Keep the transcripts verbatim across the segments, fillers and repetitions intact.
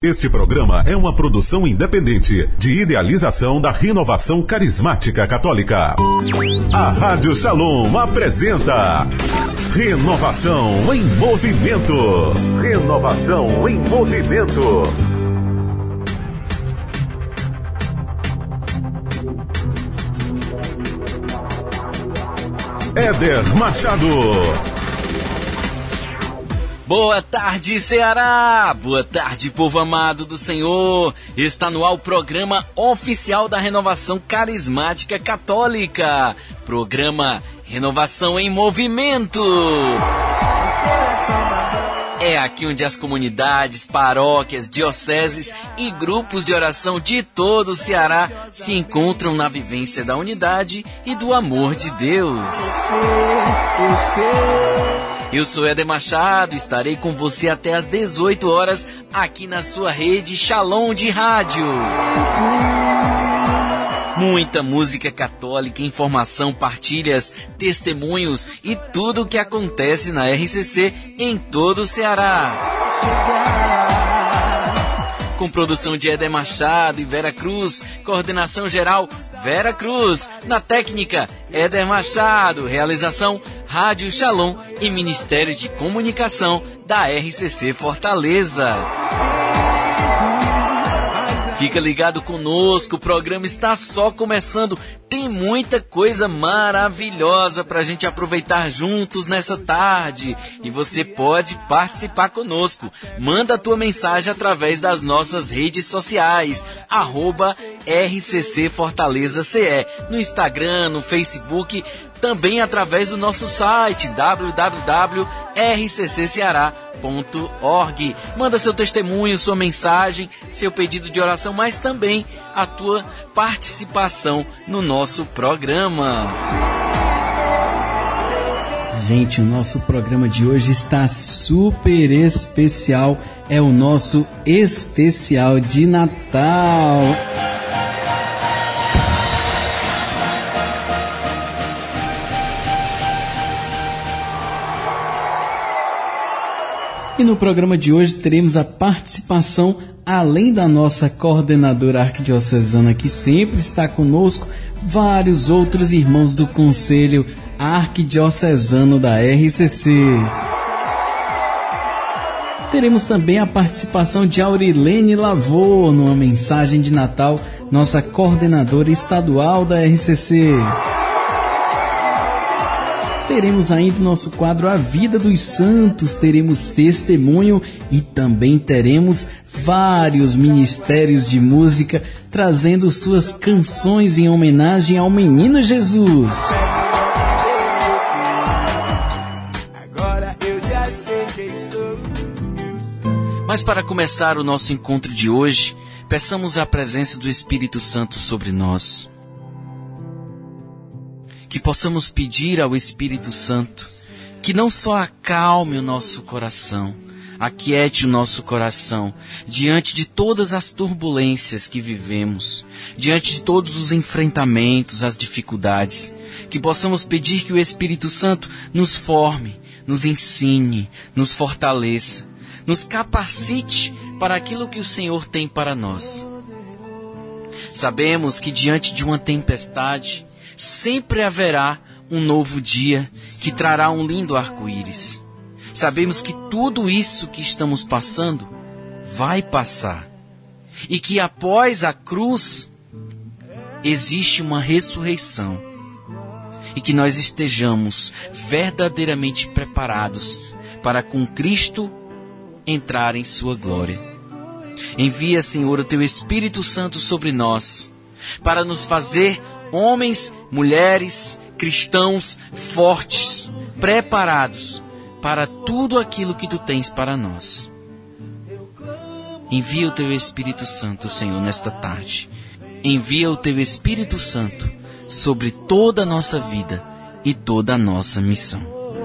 Este programa é uma produção independente de idealização da Renovação Carismática Católica. A Rádio Shalom apresenta Renovação em Movimento. Renovação em Movimento. Éder Machado. Boa tarde, Ceará! Boa tarde, povo amado do Senhor! Está no ar o programa oficial da Renovação Carismática Católica. Programa Renovação em Movimento. É aqui onde as comunidades, paróquias, dioceses e grupos de oração de todo o Ceará se encontram na vivência da unidade e do amor de Deus. Eu sei, eu sei. Eu sou Éder Machado, estarei com você até às dezoito horas aqui na sua rede Shalom de rádio. Muita música católica, informação, partilhas, testemunhos e tudo o que acontece na R C C em todo o Ceará. Com produção de Éder Machado e Vera Cruz, coordenação geral Vera Cruz, na técnica Éder Machado, realização Rádio Shalom e Ministério de Comunicação da R C C Fortaleza. Fica ligado conosco, o programa está só começando. Tem muita coisa maravilhosa para a gente aproveitar juntos nessa tarde. E você pode participar conosco. Manda a tua mensagem através das nossas redes sociais. Arroba R C C Fortaleza C E. No Instagram, no Facebook, também através do nosso site w w w ponto r c c ceará ponto org. Manda seu testemunho, sua mensagem, seu pedido de oração, mas também a tua participação no nosso programa. Gente, o nosso programa de hoje está super especial. É o nosso especial de Natal. E no programa de hoje teremos a participação, além da nossa coordenadora arquidiocesana, que sempre está conosco, vários outros irmãos do Conselho Arquidiocesano da R C C. Teremos também a participação de Aurilene Lavô, numa mensagem de Natal, nossa coordenadora estadual da R C C. Teremos ainda o nosso quadro A Vida dos Santos, teremos testemunho e também teremos vários ministérios de música trazendo suas canções em homenagem ao Menino Jesus. Mas para começar o nosso encontro de hoje, peçamos a presença do Espírito Santo sobre nós. Que possamos pedir ao Espírito Santo que não só acalme o nosso coração, aquiete o nosso coração diante de todas as turbulências que vivemos, diante de todos os enfrentamentos, as dificuldades, que possamos pedir que o Espírito Santo nos forme, nos ensine, nos fortaleça, nos capacite para aquilo que o Senhor tem para nós. Sabemos que diante de uma tempestade, sempre haverá um novo dia que trará um lindo arco-íris. Sabemos que tudo isso que estamos passando vai passar. E que após a cruz existe uma ressurreição. E que nós estejamos verdadeiramente preparados para com Cristo entrar em sua glória. Envia, Senhor, o Teu Espírito Santo sobre nós, para nos fazer homens, mulheres, cristãos fortes, preparados para tudo aquilo que Tu tens para nós. Envia o Teu Espírito Santo, Senhor, nesta tarde. Envia o Teu Espírito Santo sobre toda a nossa vida e toda a nossa missão.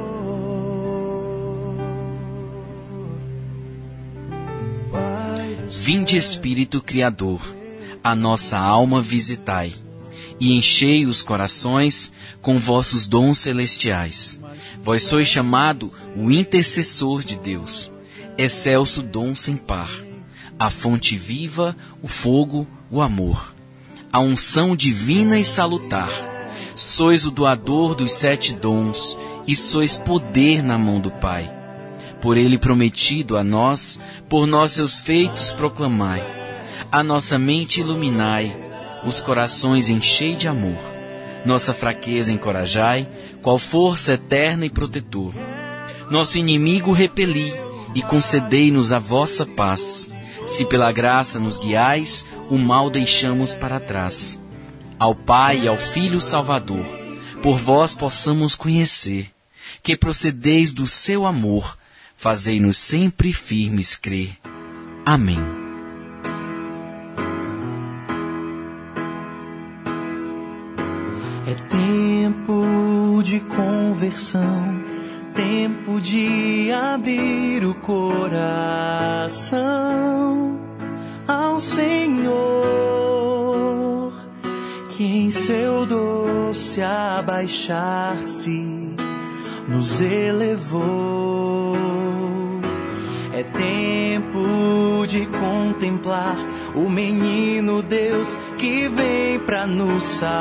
Vinde, Espírito Criador, a nossa alma visitai, e enchei os corações com vossos dons celestiais. Vós sois chamado o intercessor de Deus, excelso dom sem par. a fonte viva, o fogo, o amor, a unção divina e salutar. Sois o doador dos sete dons e sois poder na mão do Pai. Por ele prometido a nós, por nós seus feitos proclamai. A nossa mente iluminai, os corações enchei de amor. Nossa fraqueza encorajai, qual força eterna e protetor. Nosso inimigo repeli e concedei-nos a vossa paz. Se pela graça nos guiais, o mal deixamos para trás. Ao Pai e ao Filho Salvador, por vós possamos conhecer, que procedeis do seu amor, fazei-nos sempre firmes crer. Amém. É tempo de conversão, tempo de abrir o coração ao Senhor, que em seu doce abaixar-se nos elevou. É tempo de contemplar o menino Deus que vem pra nos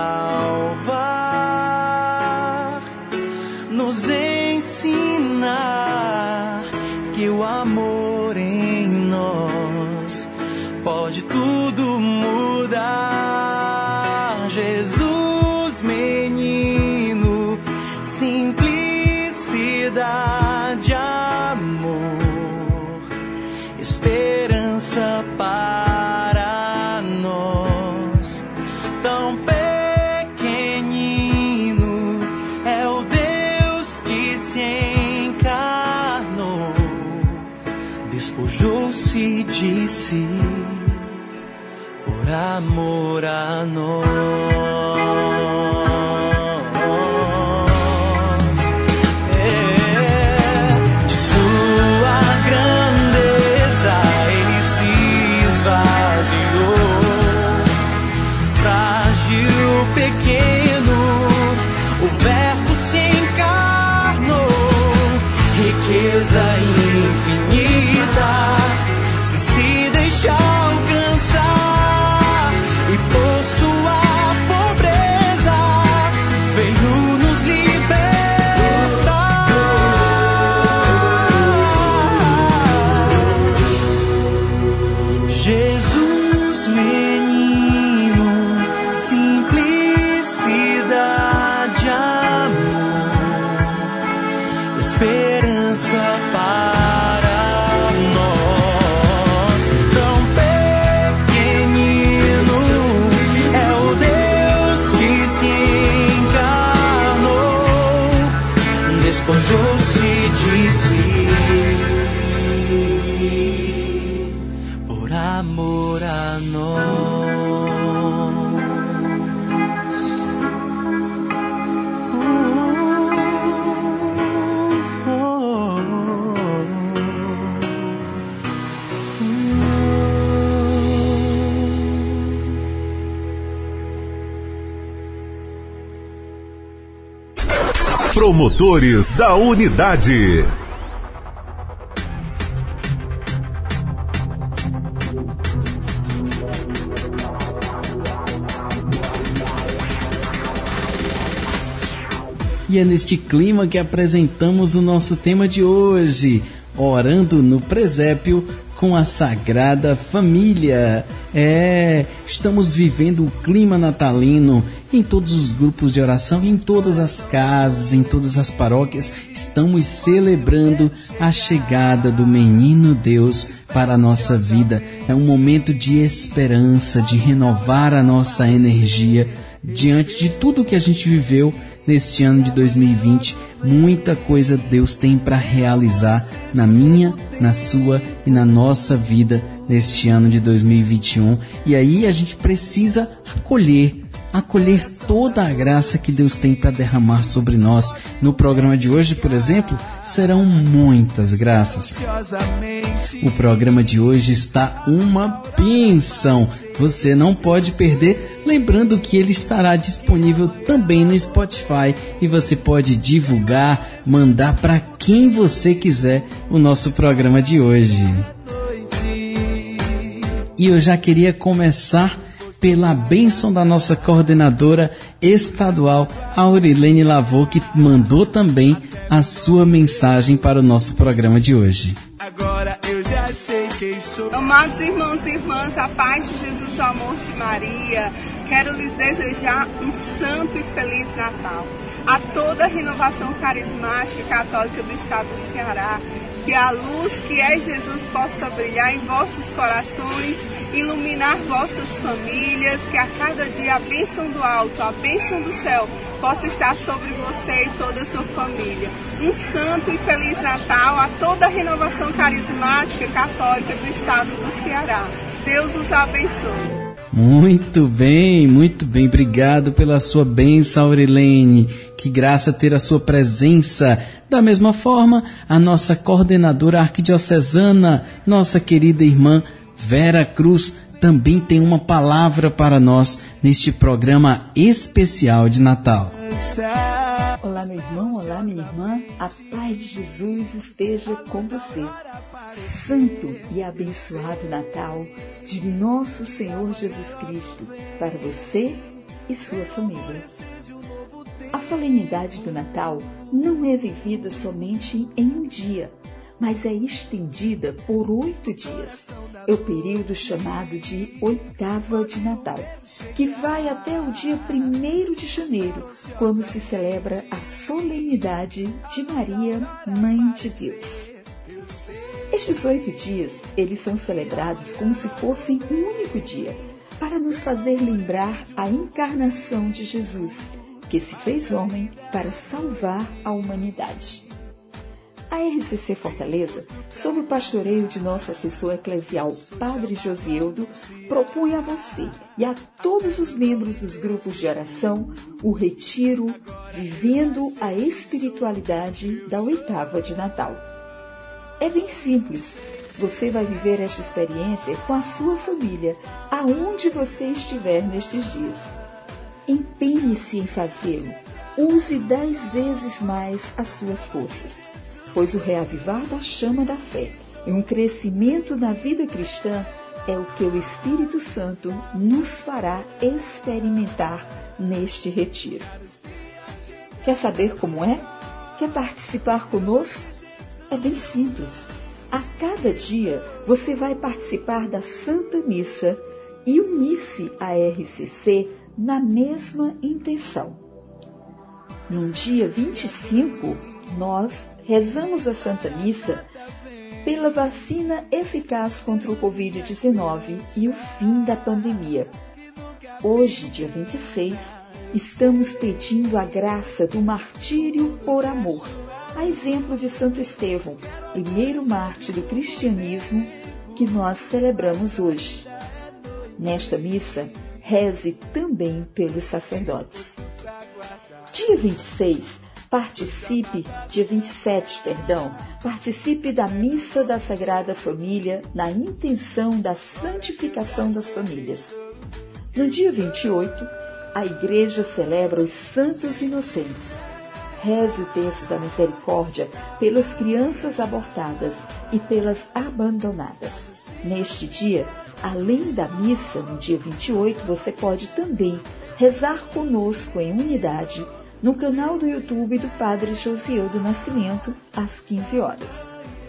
salvar, nos ensinar que o amor em nós pode tudo mudar. Jesus, menino, simplicidade, amor, esperança para nós. Tão pequenino é o Deus que se encarnou, despojou-se de si por amor a nós. Infinita que se deixa alcançar, e por sua pobreza veio nos libertar. Jesus, menino, simplicidade, amor, esperança para nós. Tão pequenino é o Deus que se encarnou, despojou-se de si por amor a nós. Promotores da Unidade. E é neste clima que apresentamos o nosso tema de hoje, Orando no Presépio com a Sagrada Família. É, estamos vivendo o clima natalino em todos os grupos de oração, em todas as casas, em todas as paróquias. Estamos celebrando a chegada do Menino Deus para a nossa vida. É um momento de esperança, de renovar a nossa energia diante de tudo que a gente viveu neste ano de dois mil e vinte. Muita coisa Deus tem para realizar na minha, na sua e na nossa vida neste ano de dois mil e vinte e um. E aí a gente precisa acolher, acolher toda a graça que Deus tem para derramar sobre nós. No programa de hoje, por exemplo, serão muitas graças. O programa de hoje está uma bênção. Você não pode perder, lembrando que ele estará disponível também no Spotify e você pode divulgar, mandar para quem você quiser o nosso programa de hoje. E eu já queria começar pela bênção da nossa coordenadora estadual, Aurilene Lavô, que mandou também a sua mensagem para o nosso programa de hoje. Agora eu já sei quem sou. Amados irmãos e irmãs, a paz de Jesus, o amor de Maria, quero lhes desejar um santo e feliz Natal. A toda a renovação carismática católica do estado do Ceará, que a luz que é Jesus possa brilhar em vossos corações, iluminar vossas famílias, que a cada dia a bênção do alto, a bênção do céu possa estar sobre você e toda a sua família. Um santo e feliz Natal a toda a renovação carismática católica do estado do Ceará. Deus os abençoe. Muito bem, muito bem. Obrigado pela sua bênção, Aurilene. Que graça ter a sua presença. Da mesma forma, a nossa coordenadora arquidiocesana, nossa querida irmã Vera Cruz, também tem uma palavra para nós neste programa especial de Natal. Olá, meu irmão, olá, minha irmã. A paz de Jesus esteja com você. Santo e abençoado Natal de nosso Senhor Jesus Cristo para você e sua família. A solenidade do Natal não é vivida somente em um dia, mas é estendida por oito dias. É o período chamado de Oitava de Natal, que vai até o dia primeiro de janeiro, quando se celebra a solenidade de Maria, Mãe de Deus. Estes oito dias, eles são celebrados como se fossem um único dia, para nos fazer lembrar a encarnação de Jesus, que se fez homem para salvar a humanidade. A R C C Fortaleza, sob o pastoreio de nosso assessor eclesial, Padre Josieldo, propõe a você e a todos os membros dos grupos de oração o retiro Vivendo a Espiritualidade da Oitava de Natal. É bem simples. Você vai viver esta experiência com a sua família, aonde você estiver nestes dias. Empenhe-se em fazê-lo. Use dez vezes mais as suas forças, pois o reavivar da chama da fé e um crescimento na vida cristã é o que o Espírito Santo nos fará experimentar neste retiro. Quer saber como é? Quer participar conosco? É bem simples. A cada dia você vai participar da Santa Missa e unir-se à R C C na mesma intenção. No dia vinte e cinco, nós rezamos a Santa Missa pela vacina eficaz contra o covid dezenove e o fim da pandemia. Hoje, dia vinte e seis, estamos pedindo a graça do martírio por amor, a exemplo de Santo Estevão, primeiro mártir do cristianismo que nós celebramos hoje. Nesta missa, reze também pelos sacerdotes. Dia vinte e seis, participe, dia vinte e sete, perdão, participe da Missa da Sagrada Família na intenção da santificação das famílias. No dia vinte e oito, a Igreja celebra os Santos Inocentes. Reze o terço da misericórdia pelas crianças abortadas e pelas abandonadas. Neste dia, além da missa, no dia vinte e oito, você pode também rezar conosco em unidade no canal do YouTube do Padre Josieldo Nascimento, às quinze horas.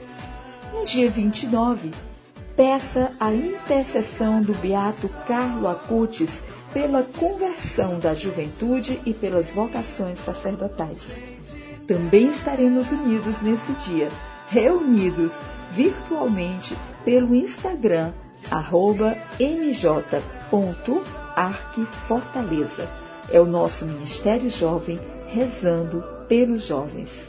No dia vinte e nove, peça a intercessão do Beato Carlo Acutis pela conversão da juventude e pelas vocações sacerdotais. Também estaremos unidos nesse dia, reunidos virtualmente pelo Instagram, arroba mj ponto arquifortaleza. É o nosso Ministério Jovem rezando pelos jovens.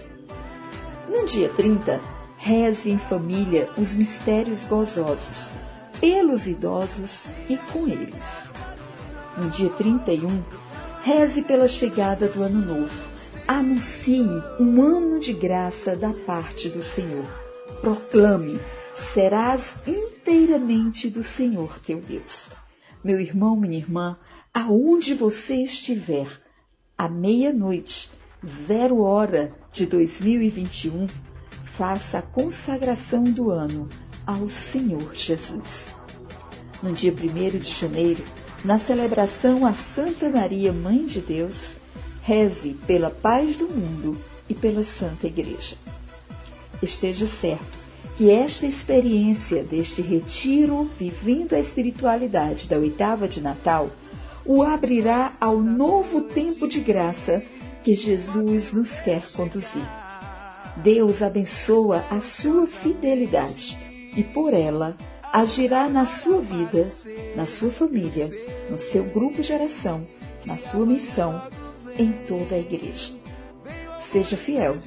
No dia trinta, reze em família os mistérios gozosos, pelos idosos e com eles. No dia trinta e um, reze pela chegada do Ano Novo. Anuncie um ano de graça da parte do Senhor. Proclame: serás inteiramente do Senhor teu Deus. Meu irmão, minha irmã, aonde você estiver, à meia-noite, zero hora de dois mil e vinte e um, faça a consagração do ano ao Senhor Jesus. No dia primeiro de janeiro, na celebração à Santa Maria, Mãe de Deus, reze pela paz do mundo e pela Santa Igreja. Esteja certo que esta experiência deste retiro, vivendo a espiritualidade da oitava de Natal, o abrirá ao novo tempo de graça que Jesus nos quer conduzir. Deus abençoa a sua fidelidade e, por ela, agirá na sua vida, na sua família, no seu grupo de oração, na sua missão, em toda a igreja. Seja fiel.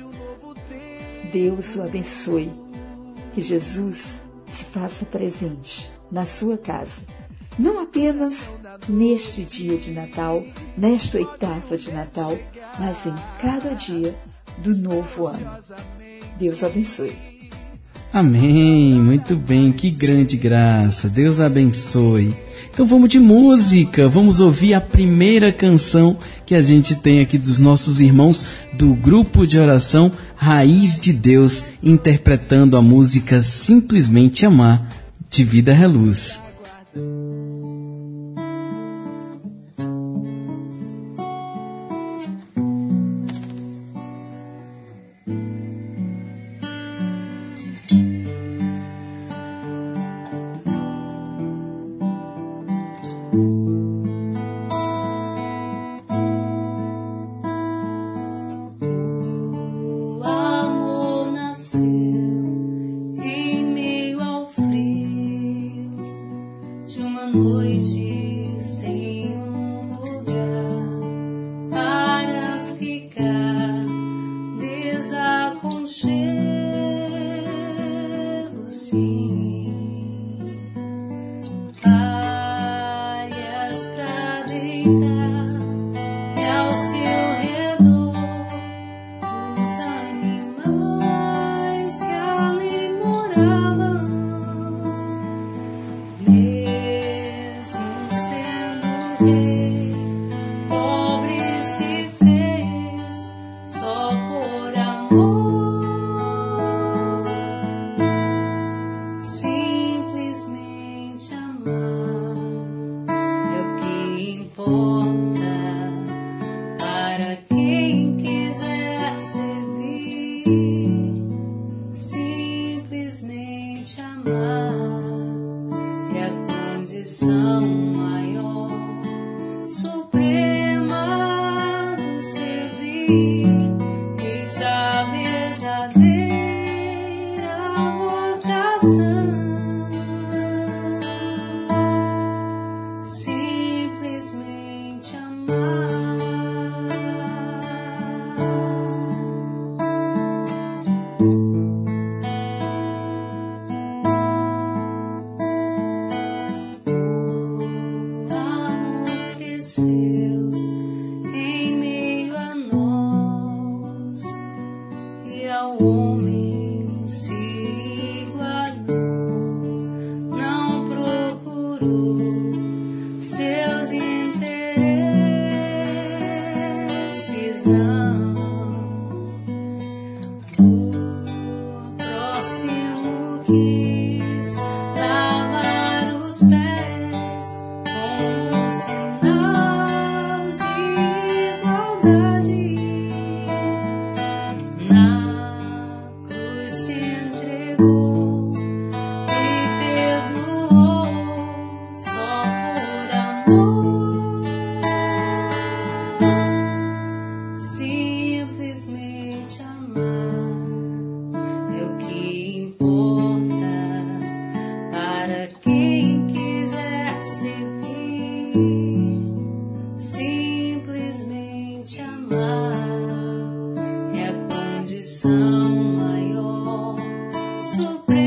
Deus o abençoe. Que Jesus se faça presente na sua casa, não apenas neste dia de Natal, nesta oitava de Natal, mas em cada dia do novo ano. Deus abençoe. Amém, muito bem, que grande graça, Deus abençoe. Então vamos de música, vamos ouvir a primeira canção que a gente tem aqui dos nossos irmãos do grupo de oração Raiz de Deus, interpretando a música Simplesmente Amar, de Vida Reluz.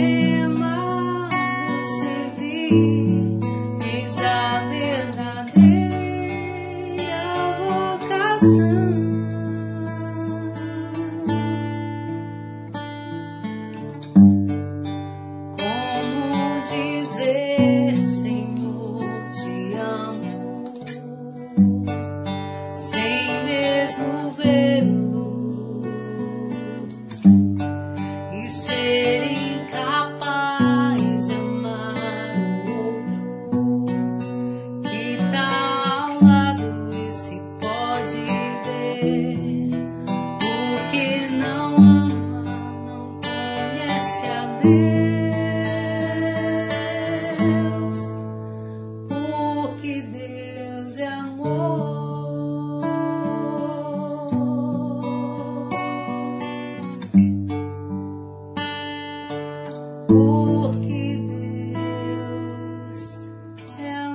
Eis a verdadeira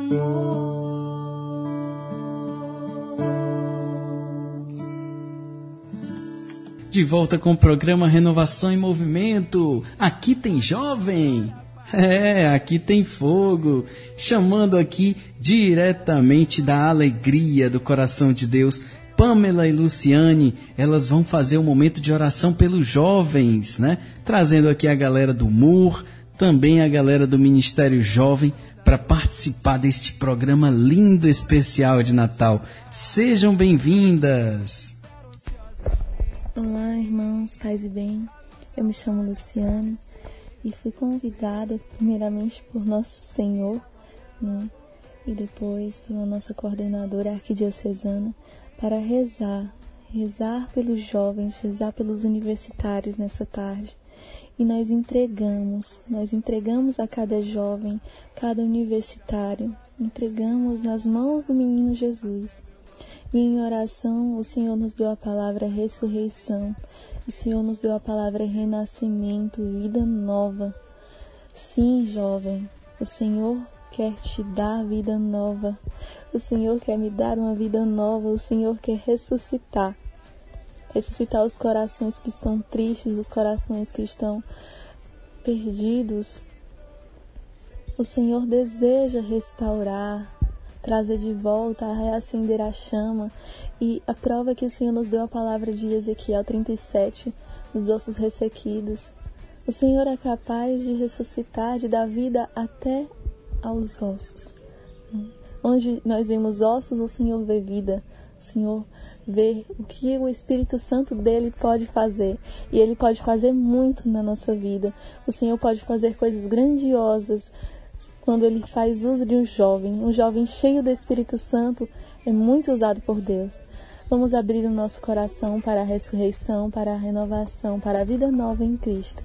De volta com o programa Renovação em Movimento. Aqui tem jovem. É, aqui tem fogo. Chamando aqui diretamente da alegria do coração de Deus, Pamela e Luciane. Elas vão fazer um momento de oração pelos jovens, né? Trazendo aqui a galera do M U R, também a galera do Ministério Jovem, para participar deste programa lindo, especial de Natal. Sejam bem-vindas! Olá, irmãos, paz e bem. Eu me chamo Luciane e fui convidada primeiramente por Nosso Senhor, né, e depois pela nossa coordenadora arquidiocesana para rezar, rezar pelos jovens, rezar pelos universitários nessa tarde. E nós entregamos, nós entregamos a cada jovem, cada universitário, entregamos nas mãos do menino Jesus. E em oração, o Senhor nos deu a palavra ressurreição, o Senhor nos deu a palavra renascimento, vida nova. Sim, jovem, o Senhor quer te dar vida nova, o Senhor quer me dar uma vida nova, o Senhor quer ressuscitar. Ressuscitar os corações que estão tristes, os corações que estão perdidos. O Senhor deseja restaurar, trazer de volta, reacender a chama. E a prova é que o Senhor nos deu a palavra de Ezequiel trinta e sete, dos ossos ressequidos. O Senhor é capaz de ressuscitar, de dar vida até aos ossos. Onde nós vemos ossos, o Senhor vê vida. O Senhor vê o que o Espírito Santo dele pode fazer. E ele pode fazer muito na nossa vida. O Senhor pode fazer coisas grandiosas quando ele faz uso de um jovem. Um jovem cheio do Espírito Santo é muito usado por Deus. Vamos abrir o nosso coração para a ressurreição, para a renovação, para a vida nova em Cristo.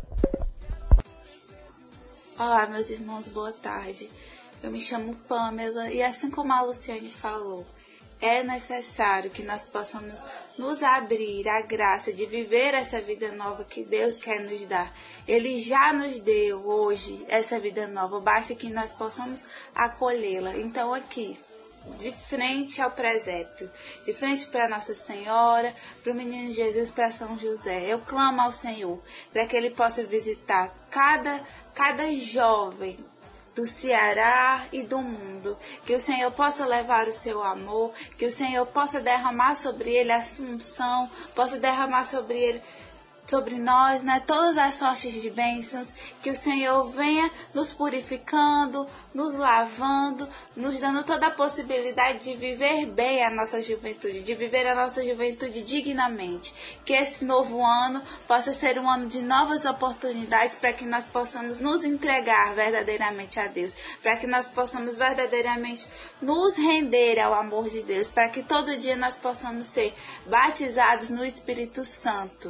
Olá, meus irmãos, boa tarde. Eu me chamo Pamela e, assim como a Luciane falou, é necessário que nós possamos nos abrir à graça de viver essa vida nova que Deus quer nos dar. Ele já nos deu hoje essa vida nova, basta que nós possamos acolhê-la. Então aqui, de frente ao presépio, de frente para Nossa Senhora, para o Menino Jesus, para São José, eu clamo ao Senhor para que Ele possa visitar cada, cada jovem do Ceará e do mundo, que o Senhor possa levar o seu amor, que o Senhor possa derramar sobre ele a assunção, possa derramar sobre ele, sobre nós, né, todas as sortes de bênçãos, que o Senhor venha nos purificando, nos lavando, nos dando toda a possibilidade de viver bem a nossa juventude, de viver a nossa juventude dignamente. Que esse novo ano possa ser um ano de novas oportunidades para que nós possamos nos entregar verdadeiramente a Deus, para que nós possamos verdadeiramente nos render ao amor de Deus, para que todo dia nós possamos ser batizados no Espírito Santo.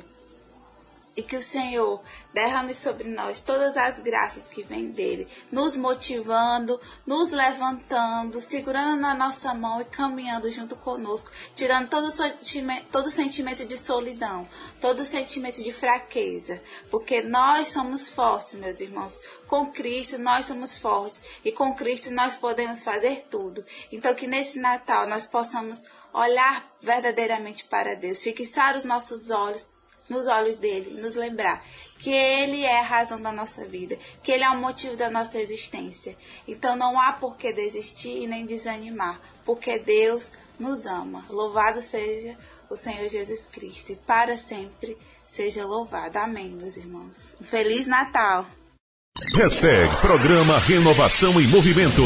E que o Senhor derrame sobre nós todas as graças que vêm dele, nos motivando, nos levantando, segurando na nossa mão e caminhando junto conosco, tirando todo sentimento, todo sentimento de solidão, todo sentimento de fraqueza, porque nós somos fortes, meus irmãos. Com Cristo nós somos fortes e com Cristo nós podemos fazer tudo. Então que nesse Natal nós possamos olhar verdadeiramente para Deus, fixar os nossos olhos nos olhos dele, nos lembrar que ele é a razão da nossa vida, que ele é o motivo da nossa existência. Então não há por que desistir e nem desanimar, porque Deus nos ama. Louvado seja o Senhor Jesus Cristo e para sempre seja louvado. Amém, meus irmãos. Um Feliz Natal! Hashtag Programa Renovação em Movimento.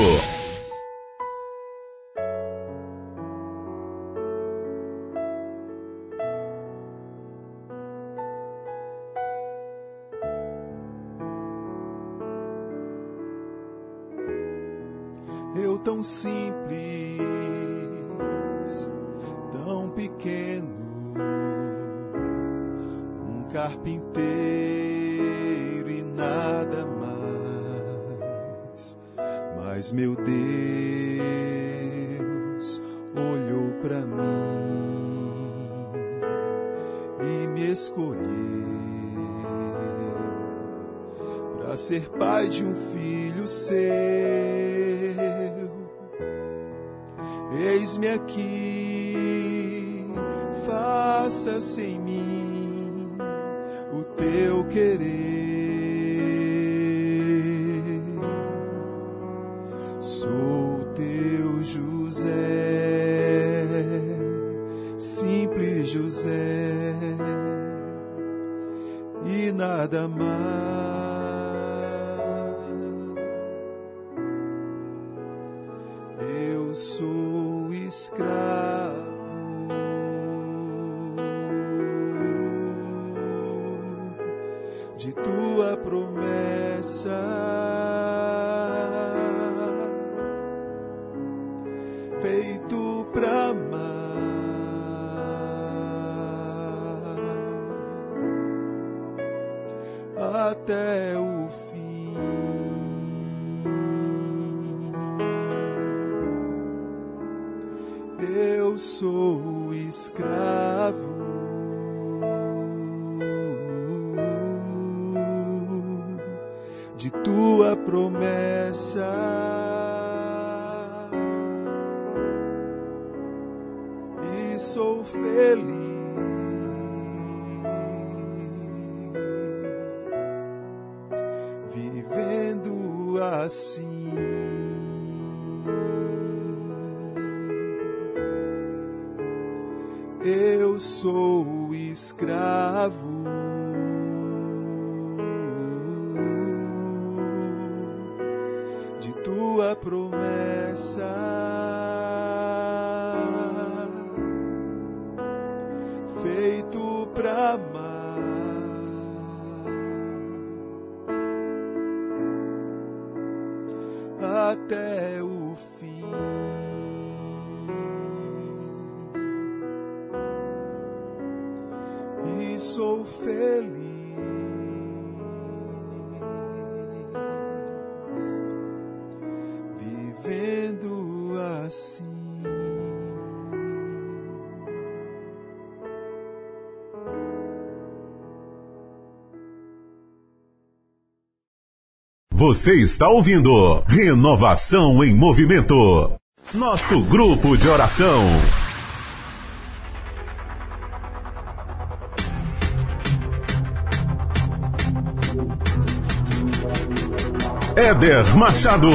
Eu tão simples, tão pequeno, um carpinteiro e nada mais. Mas meu Deus olhou pra mim e me escolheu pra ser pai de um filho seu. eis-me aqui, faça-se em mim o teu querer. Sou teu José, simples José, e nada mais. Eu sou escravo de tua promessa, feito pra amar até o fim. Eu sou escravo de tua promessa, e sou feliz vivendo assim. Eu sou escravo de tua promessa, feito pra amar até o fim. E sou feliz vivendo assim. Você está ouvindo Renovação em Movimento, nosso grupo de oração. Éder Machado.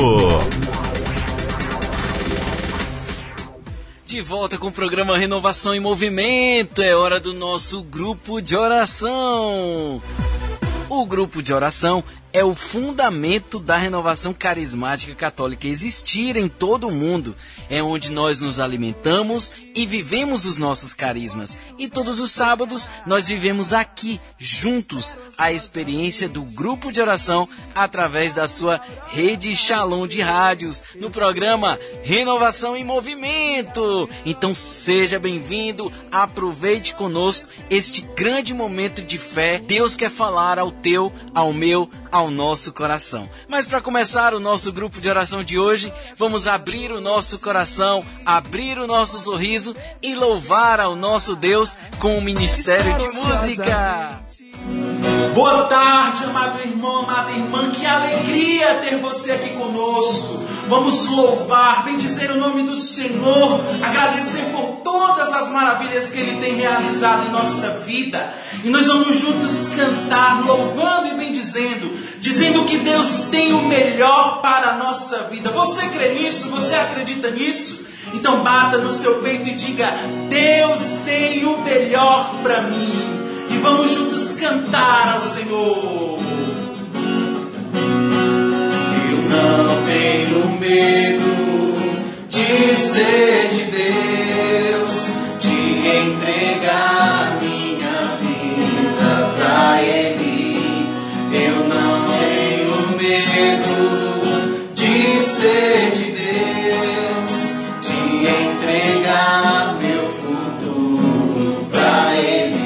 De volta com o programa Renovação em Movimento. É hora do nosso grupo de oração. O grupo de oração é o fundamento da renovação carismática católica existir em todo o mundo. É onde nós nos alimentamos e vivemos os nossos carismas. E todos os sábados nós vivemos aqui, juntos, a experiência do grupo de oração através da sua rede Shalom de rádios, no programa Renovação em Movimento. Então seja bem-vindo, aproveite conosco este grande momento de fé. Deus quer falar ao teu, ao meu, ao nosso coração. Mas para começar o nosso grupo de oração de hoje, vamos abrir o nosso coração, abrir o nosso sorriso e louvar ao nosso Deus com o Ministério de Música. Boa tarde, amado irmão, amada irmã, que alegria ter você aqui conosco. Vamos louvar, bendizer o nome do Senhor, agradecer por todas as maravilhas que Ele tem realizado em nossa vida. E nós vamos juntos cantar, louvando e bendizendo, dizendo que Deus tem o melhor para a nossa vida. Você crê nisso? Você acredita nisso? Então bata no seu peito e diga: Deus tem o melhor para mim. E vamos juntos cantar ao Senhor. Eu não tenho medo de ser de Deus, de entregar minha vida pra Ele. Eu não tenho medo de ser de Deus, de entregar meu futuro pra Ele.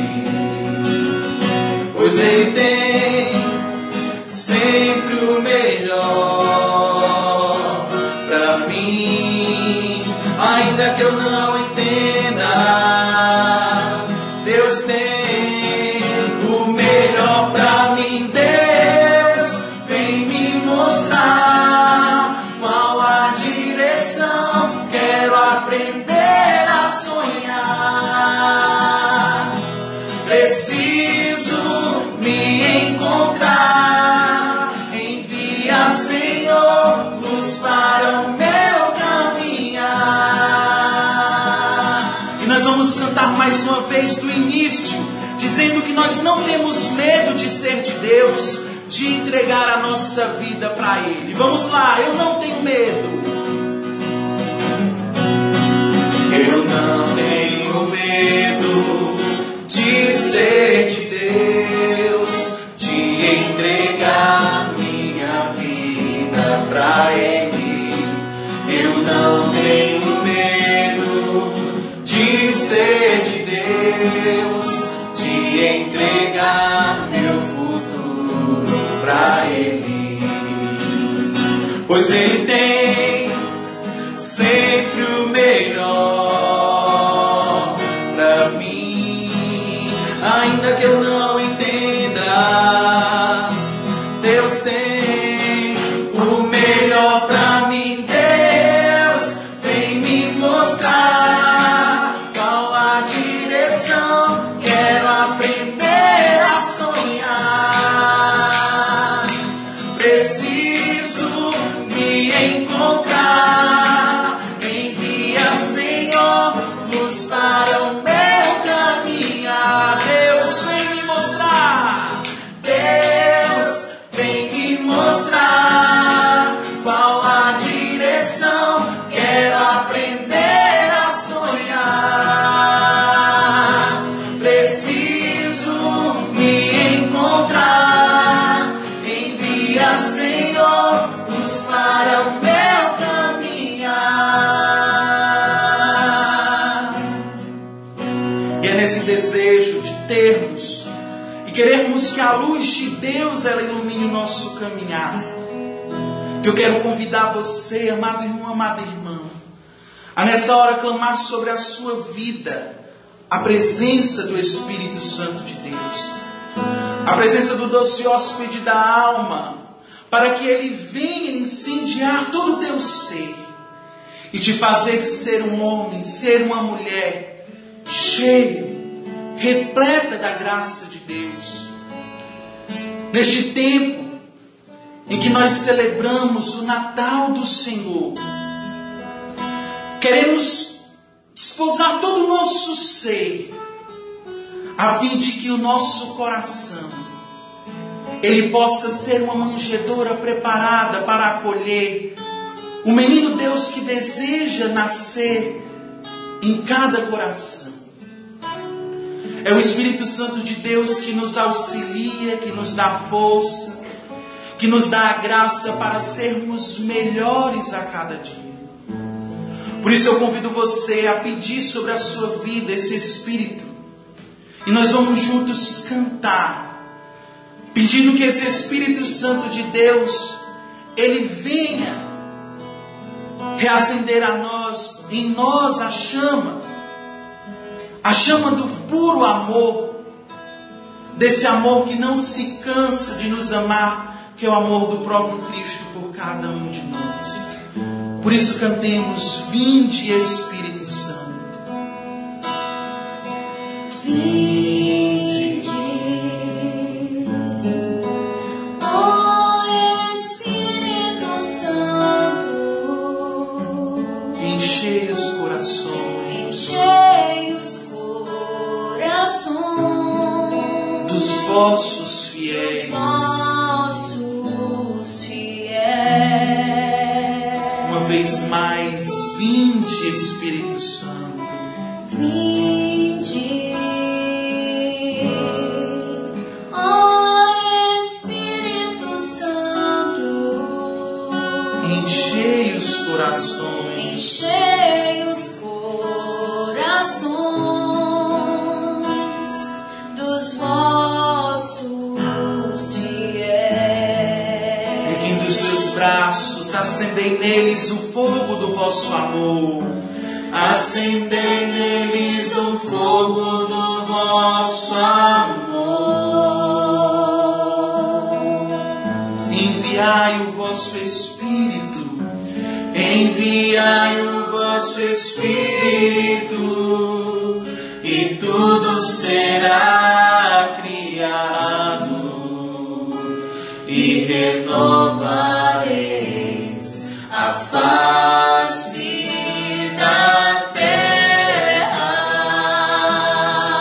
Pois Ele tem sempre o melhor pra mim, ainda que eu não entenda. Deus tem o melhor pra mim. Deus vem me mostrar qual a direção. Quero aprender uma vez do início, dizendo que nós não temos medo de ser de Deus, de entregar a nossa vida para Ele. Vamos lá, eu não tenho medo. Eu não tenho medo de ser de Deus, de entregar minha vida para Ele. Eu não tenho medo de ser de Deus, de entregar meu futuro para Ele. Pois Ele tem sempre o melhor para mim, ainda que eu não entenda. Deus tem o melhor para mim. Deus vem me mostrar qual a direção. Quero aprender a sonhar. Preciso me encontrar. Envia, Senhor, luz para o meu caminhar. Deus vem me mostrar. Deus vem me mostrar qual a direção. Quero aprender a sonhar. Preciso me encontrar. Envia, Senhor, luz para o meu caminhar. E é nesse desejo de termos e querermos que a luz de Deus ela ilumine o nosso caminhar, que eu quero convidar você, amado irmão, amada irmã, a nessa hora clamar sobre a sua vida a presença do Espírito Santo de Deus, a presença do doce hóspede da alma, para que Ele venha incendiar todo o teu ser e te fazer ser um homem, ser uma mulher cheio, repleta da graça de Deus. Neste tempo em que nós celebramos o Natal do Senhor, queremos disposar todo o nosso ser, a fim de que o nosso coração ele possa ser uma manjedoura preparada para acolher o menino Deus que deseja nascer em cada coração. É o Espírito Santo de Deus que nos auxilia, que nos dá força, que nos dá a graça para sermos melhores a cada dia. Por isso eu convido você a pedir sobre a sua vida esse Espírito. E nós vamos juntos cantar, pedindo que esse Espírito Santo de Deus, ele venha reacender a nós, em nós a chama, a chama do puro amor, desse amor que não se cansa de nos amar, que é o amor do próprio Cristo por cada um de nós. Por isso cantemos: vinde, Espírito Santo. Vinde, ó Espírito Santo, enchei os corações, enchei os corações dos vossos fiéis. Uma vez mais, vinde, Espírito Santo. Vinde, ó Espírito Santo, enchei os corações, enchei os corações dos vossos fiéis. erguendo os seus braços, acendei neles o fogo do vosso amor. Acendei neles o fogo do vosso amor. Enviai o vosso Espírito, enviai o vosso Espírito, e tudo será criado, e renovareis a face da terra.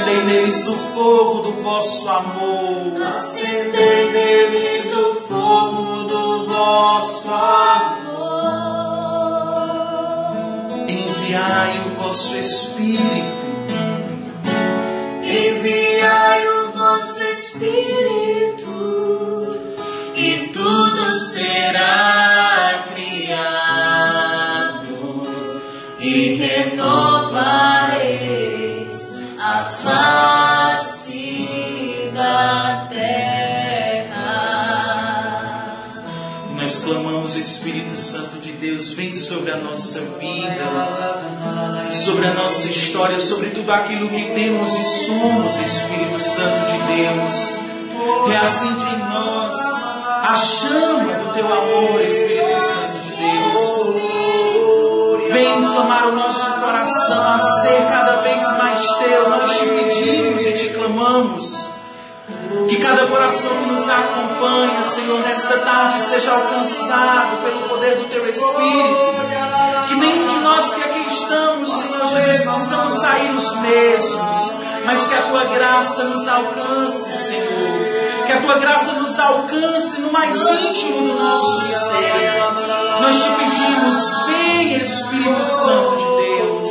Acendei neles o fogo do vosso amor. Acendei neles o fogo do vosso amor. Enviai o vosso Espírito. Enviai o vosso Espírito e tudo será criado e renovareis a face da terra. Nós clamamos, Espírito Santo de Deus, vem sobre a nossa vida, sobre a nossa história, sobre tudo aquilo que temos e somos, Espírito Santo de Deus. Reacende em nós a chama do teu amor, Espírito Santo de Deus. Vem inflamar o nosso coração a ser cada vez mais teu. Nós te pedimos e te clamamos que cada coração que nos acompanha, Senhor, nesta tarde seja alcançado pelo poder do teu Espírito. Que nenhum de nós que aqui estamos, Senhor Jesus, possamos sair os mesmos, mas que a tua graça nos alcance, Senhor. Que a tua graça nos alcance no mais íntimo do nosso ser. Nós te pedimos, vem, Espírito Santo de Deus.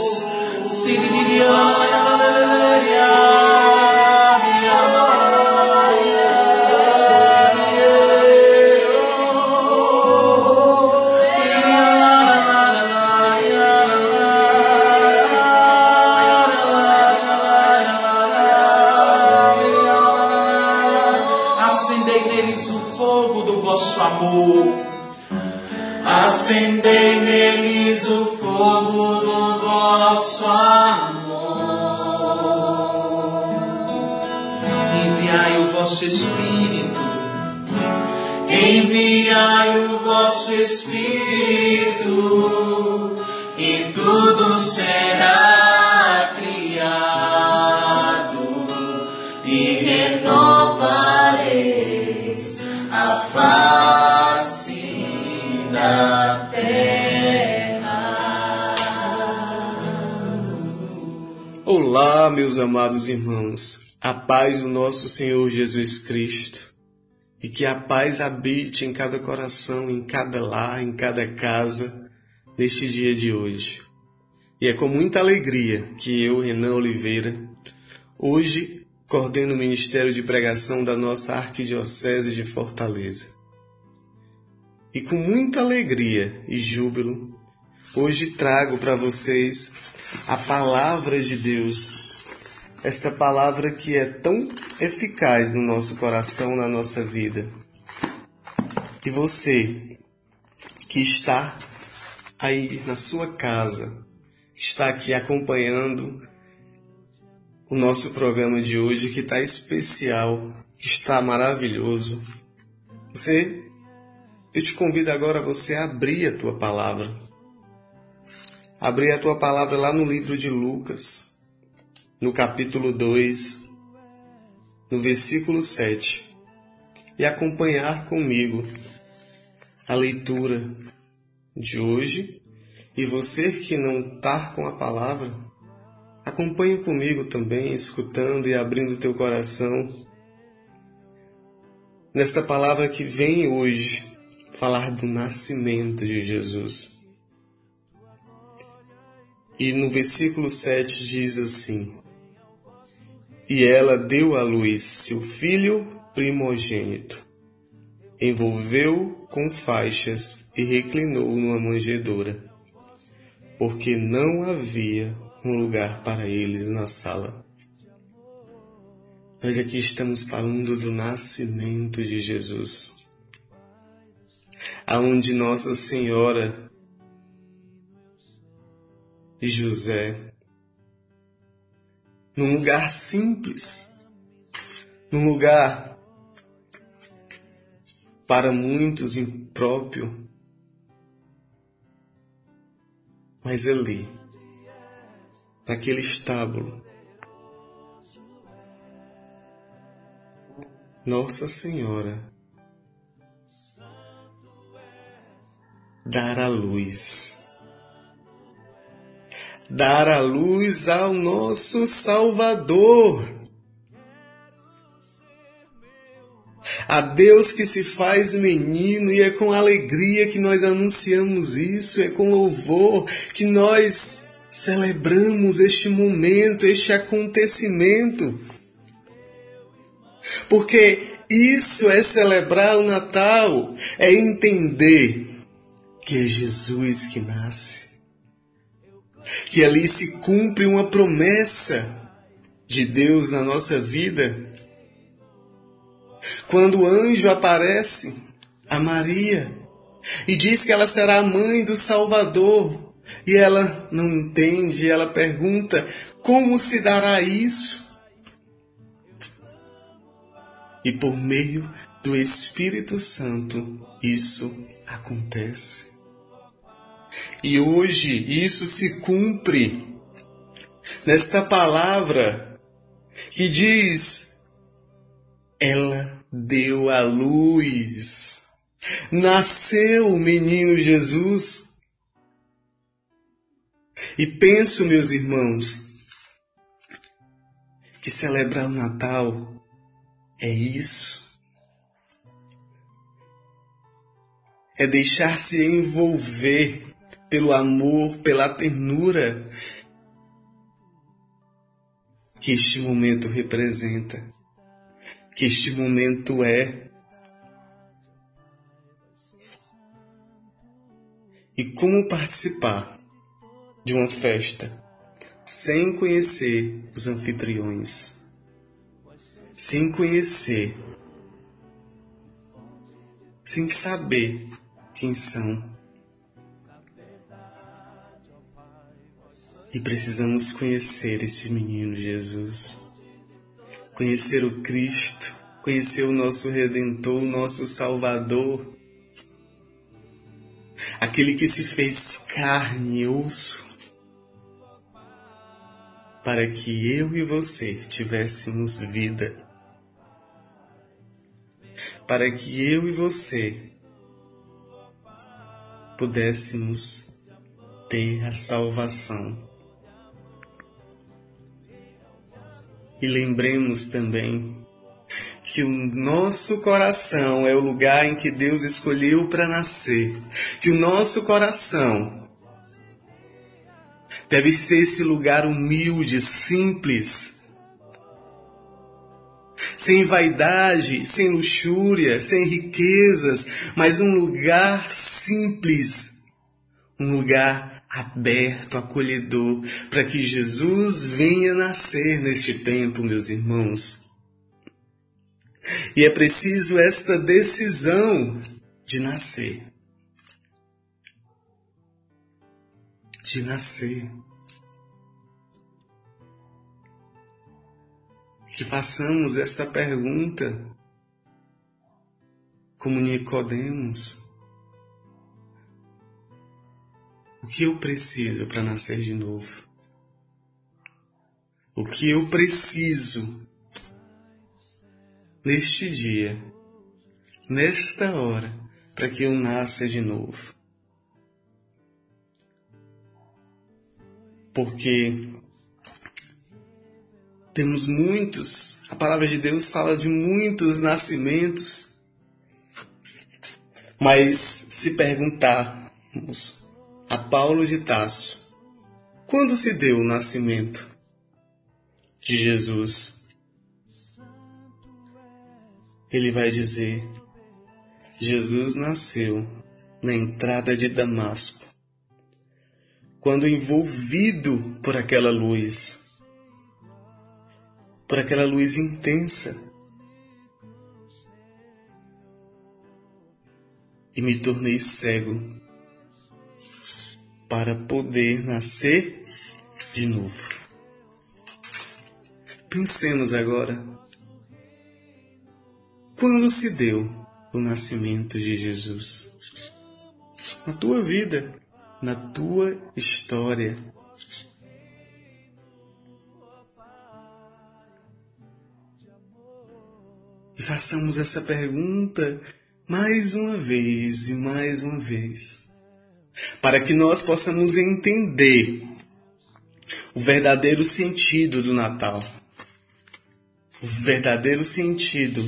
Acendei neles o fogo do vosso amor. Enviai o vosso Espírito. Enviai o vosso Espírito e tudo será criado e renovareis a face da terra. Olá, meus amados irmãos, a paz do nosso Senhor Jesus Cristo, e que a paz habite em cada coração, em cada lar, em cada casa, neste dia de hoje. E é com muita alegria que eu, Renan Oliveira, hoje coordeno o Ministério de Pregação da nossa Arquidiocese de Fortaleza. E com muita alegria e júbilo, hoje trago para vocês a palavra de Deus. Esta palavra que é tão eficaz no nosso coração, na nossa vida. E você que está aí na sua casa, que está aqui acompanhando o nosso programa de hoje, que está especial, que está maravilhoso. Você, eu te convido agora a você abrir a tua palavra. Abrir a tua palavra lá no livro de Lucas, no capítulo dois, no versículo sete, e acompanhar comigo a leitura de hoje. E você que não está com a palavra, acompanhe comigo também, escutando e abrindo teu coração nesta palavra que vem hoje falar do nascimento de Jesus. E no versículo sete diz assim: E ela deu à luz seu filho primogênito, envolveu com faixas e reclinou numa manjedoura, porque não havia um lugar para eles na sala. Nós aqui estamos falando do nascimento de Jesus, aonde Nossa Senhora e José, num lugar simples, num lugar para muitos impróprio, mas ali, naquele estábulo, Nossa Senhora dar à luz dar a luz ao nosso Salvador. A Deus que se faz menino, e é com alegria que nós anunciamos isso, é com louvor que nós celebramos este momento, este acontecimento. Porque isso é celebrar o Natal, é entender que é Jesus que nasce, que ali se cumpre uma promessa de Deus na nossa vida. Quando o anjo aparece a Maria e diz que ela será a mãe do Salvador, e ela não entende, ela pergunta: como se dará isso? E por meio do Espírito Santo isso acontece. E hoje isso se cumpre nesta palavra que diz: ela deu à luz, nasceu o menino Jesus. E penso, meus irmãos, que celebrar o Natal é isso. É deixar-se envolver pelo amor, pela ternura que este momento representa, que este momento é. E como participar de uma festa sem conhecer os anfitriões, sem conhecer, sem saber quem são. E precisamos conhecer esse menino Jesus, conhecer o Cristo, conhecer o nosso Redentor, o nosso Salvador, aquele que se fez carne e osso, para que eu e você tivéssemos vida, para que eu e você pudéssemos ter a salvação. E lembremos também que o nosso coração é o lugar em que Deus escolheu para nascer, que o nosso coração deve ser esse lugar humilde, simples, sem vaidade, sem luxúria, sem riquezas, mas um lugar simples, um lugar aberto, acolhedor, para que Jesus venha nascer neste tempo, meus irmãos. E é preciso esta decisão de nascer. De nascer. Que façamos esta pergunta como Nicodemos. O que eu preciso para nascer de novo? O que eu preciso neste dia, nesta hora, para que eu nasça de novo? Porque temos muitos, a palavra de Deus fala de muitos nascimentos, mas se perguntarmos a Paulo de Tarso, quando se deu o nascimento de Jesus? Ele vai dizer: Jesus nasceu na entrada de Damasco, quando envolvido por aquela luz, por aquela luz intensa, e me tornei cego para poder nascer de novo. Pensemos agora, quando se deu o nascimento de Jesus? Na tua vida, na tua história. E façamos essa pergunta mais uma vez e mais uma vez, para que nós possamos entender o verdadeiro sentido do Natal. O verdadeiro sentido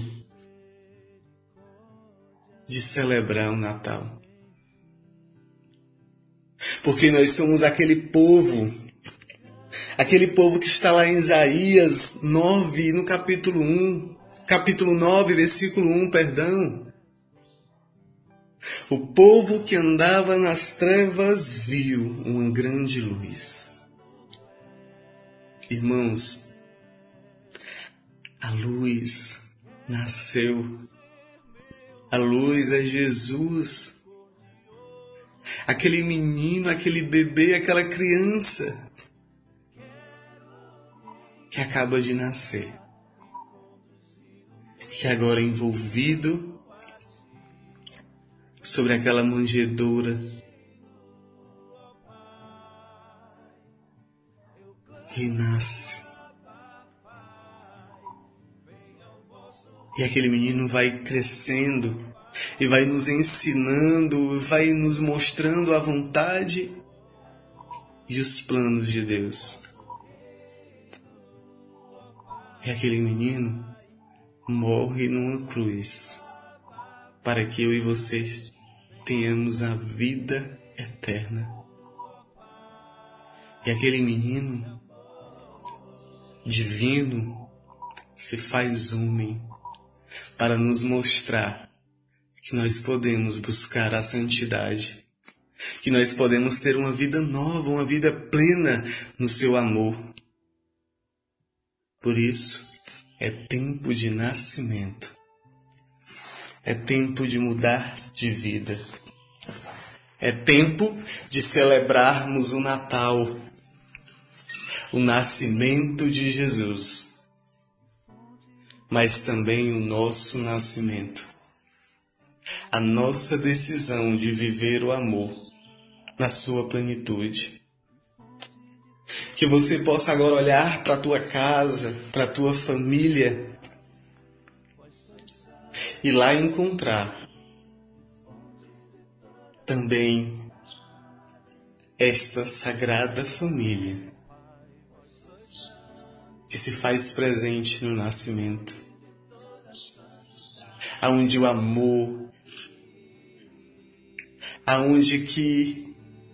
de celebrar o Natal. Porque nós somos aquele povo, aquele povo que está lá em Isaías nove, no capítulo um, capítulo nove, versículo um, perdão. O povo que andava nas trevas viu uma grande luz. Irmãos, a luz nasceu. A luz é Jesus. Aquele menino, aquele bebê, aquela criança que acaba de nascer. Que agora é envolvido sobre aquela manjedoura. Ele nasce. E aquele menino vai crescendo e vai nos ensinando, vai nos mostrando a vontade e os planos de Deus. E aquele menino morre numa cruz para que eu e você tenhamos a vida eterna. E aquele menino divino se faz homem para nos mostrar que nós podemos buscar a santidade, que nós podemos ter uma vida nova, uma vida plena no seu amor. Por isso, é tempo de nascimento. É tempo de mudar de vida. É tempo de celebrarmos o Natal, o nascimento de Jesus, mas também o nosso nascimento, a nossa decisão de viver o amor na sua plenitude. Que você possa agora olhar para a tua casa, para a tua família e lá encontrar também esta sagrada família que se faz presente no nascimento, aonde o amor, aonde que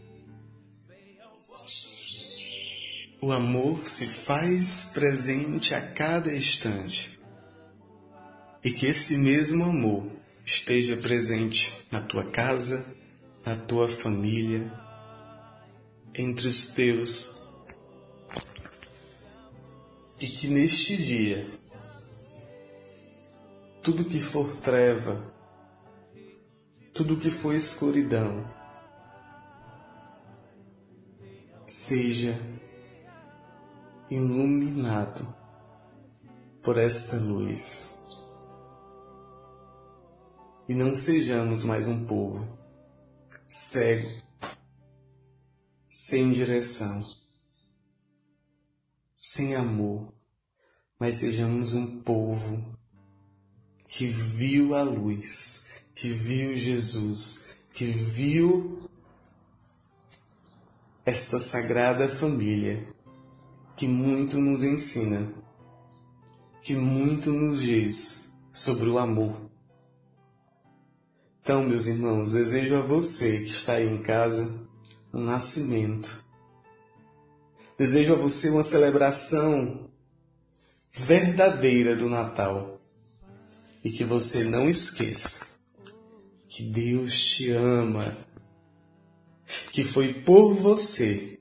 o amor se faz presente a cada instante. E que esse mesmo amor esteja presente na tua casa, na tua família, entre os teus. E que neste dia, tudo que for treva, tudo que for escuridão, seja iluminado por esta luz. E não sejamos mais um povo cego, sem direção, sem amor, mas sejamos um povo que viu a luz, que viu Jesus, que viu esta sagrada família, que muito nos ensina, que muito nos diz sobre o amor. Então, meus irmãos, desejo a você que está aí em casa um nascimento. Desejo a você uma celebração verdadeira do Natal. E que você não esqueça que Deus te ama, que foi por você,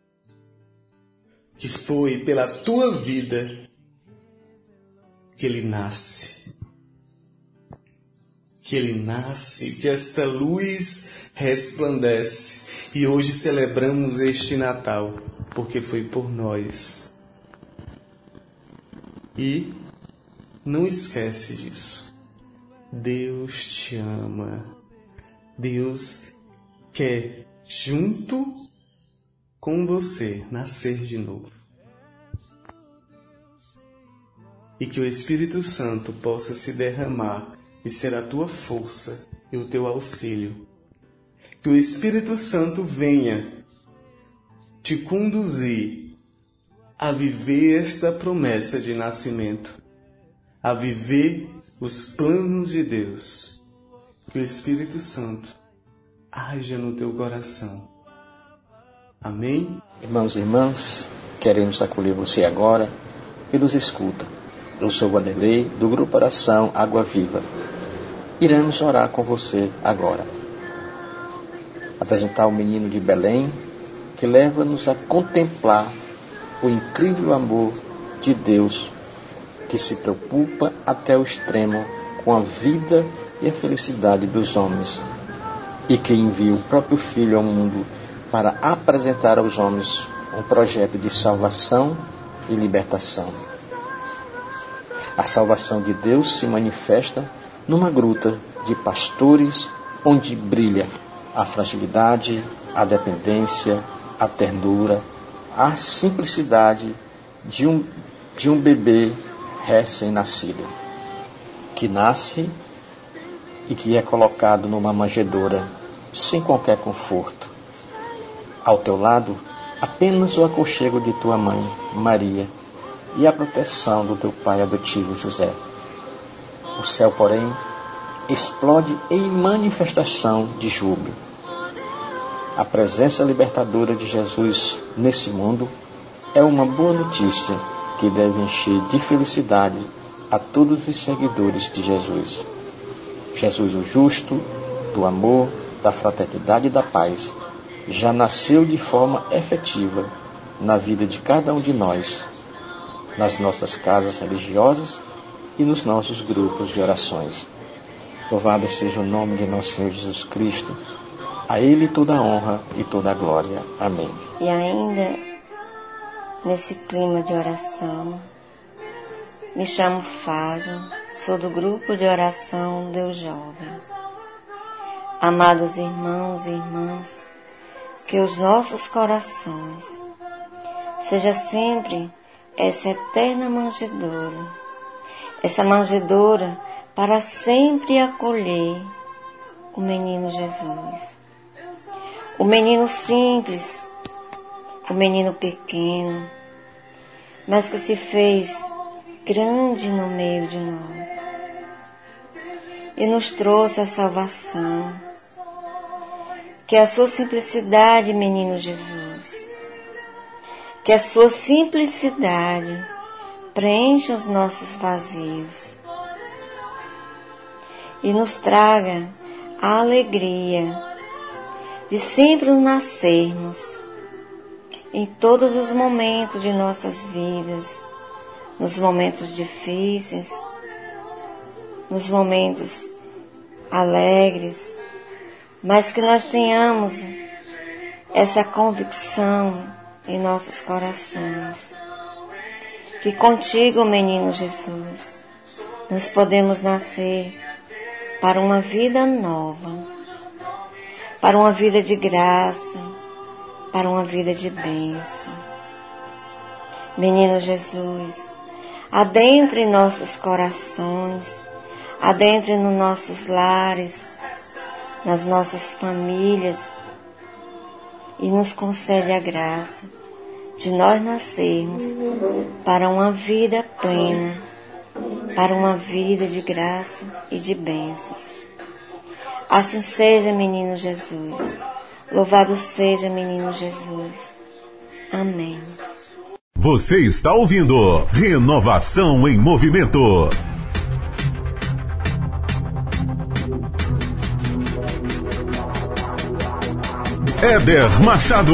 que foi pela tua vida que Ele nasce. Que Ele nasce, que esta luz resplandece. E hoje celebramos este Natal, porque foi por nós. E não esquece disso. Deus te ama. Deus quer, junto com você, nascer de novo. E que o Espírito Santo possa se derramar e ser a tua força e o teu auxílio. Que o Espírito Santo venha te conduzir a viver esta promessa de nascimento, a viver os planos de Deus. Que o Espírito Santo haja no teu coração. Amém? Irmãos e irmãs, queremos acolher você agora que nos escuta. Eu sou Vanderlei, do Grupo Oração Água Viva. Iremos orar com você agora. Apresentar o menino de Belém, que leva-nos a contemplar o incrível amor de Deus, que se preocupa até o extremo com a vida e a felicidade dos homens, e que envia o próprio Filho ao mundo para apresentar aos homens um projeto de salvação e libertação. A salvação de Deus se manifesta numa gruta de pastores, onde brilha a fragilidade, a dependência, a ternura, a simplicidade de um, de um bebê recém-nascido, que nasce e que é colocado numa manjedoura sem qualquer conforto. Ao teu lado, apenas o aconchego de tua mãe, Maria, e a proteção do teu pai adotivo, José. O céu, porém, explode em manifestação de júbilo. A presença libertadora de Jesus nesse mundo é uma boa notícia que deve encher de felicidade a todos os seguidores de Jesus. Jesus, o justo, do amor, da fraternidade e da paz, já nasceu de forma efetiva na vida de cada um de nós, nas nossas casas religiosas e nos nossos grupos de orações. Louvado seja o nome de nosso Senhor Jesus Cristo. A Ele toda a honra e toda a glória. Amém. E ainda, nesse clima de oração, me chamo Fábio, sou do grupo de oração Deus Jovem. Amados irmãos e irmãs, que os nossos corações seja sempre essa eterna manjedoura, essa manjedoura para sempre acolher o menino Jesus. O menino simples, o menino pequeno, mas que se fez grande no meio de nós e nos trouxe a salvação. Que a sua simplicidade, menino Jesus, que a sua simplicidade preencha os nossos vazios e nos traga a alegria de sempre nascermos em todos os momentos de nossas vidas, nos momentos difíceis, nos momentos alegres, mas que nós tenhamos essa convicção em nossos corações, que contigo, menino Jesus, nós podemos nascer para uma vida nova, para uma vida de graça, para uma vida de bênção. Menino Jesus, adentre em nossos corações, adentre nos nossos lares, nas nossas famílias, e nos concede a graça de nós nascermos para uma vida plena, para uma vida de graça e de bênçãos. Assim seja, menino Jesus. Louvado seja, menino Jesus. Amém. Você está ouvindo Renovação em Movimento. Éder Machado.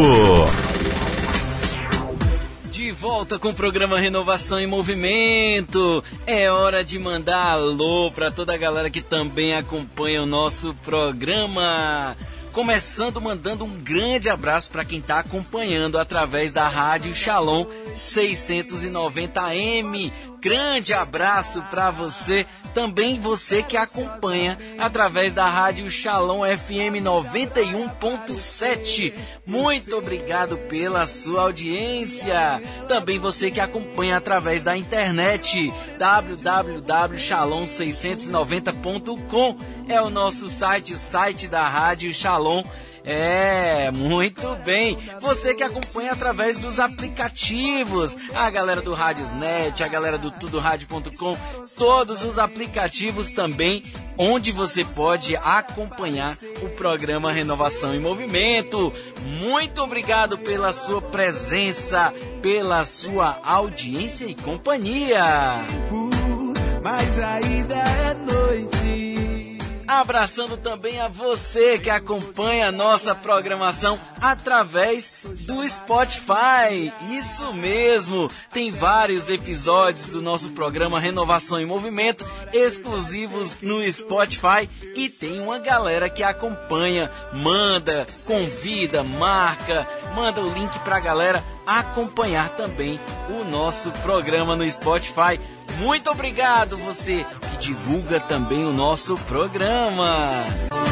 De volta com o programa Renovação em Movimento. É hora de mandar alô para toda a galera que também acompanha o nosso programa. Começando mandando um grande abraço para quem está acompanhando através da Rádio Shalom seiscentos e noventa A M. Grande abraço para você, também você que acompanha através da Rádio Shalom F M noventa e um ponto sete. Muito obrigado pela sua audiência. Também você que acompanha através da internet, w w w ponto shalom seiscentos e noventa ponto com é o nosso site, o site da Rádio Shalom. É, muito bem. Você que acompanha através dos aplicativos, a galera do Radiosnet, a galera do tudo rádio ponto com, todos os aplicativos também, onde você pode acompanhar o programa Renovação em Movimento. Muito obrigado pela sua presença, pela sua audiência e companhia. Mas ainda é noite. Abraçando também a você que acompanha a nossa programação através do Spotify. Isso mesmo, tem vários episódios do nosso programa Renovação em Movimento exclusivos no Spotify e tem uma galera que acompanha, manda, convida, marca, manda o link pra galera acompanhar também o nosso programa no Spotify. Muito obrigado você que divulga também o nosso programa.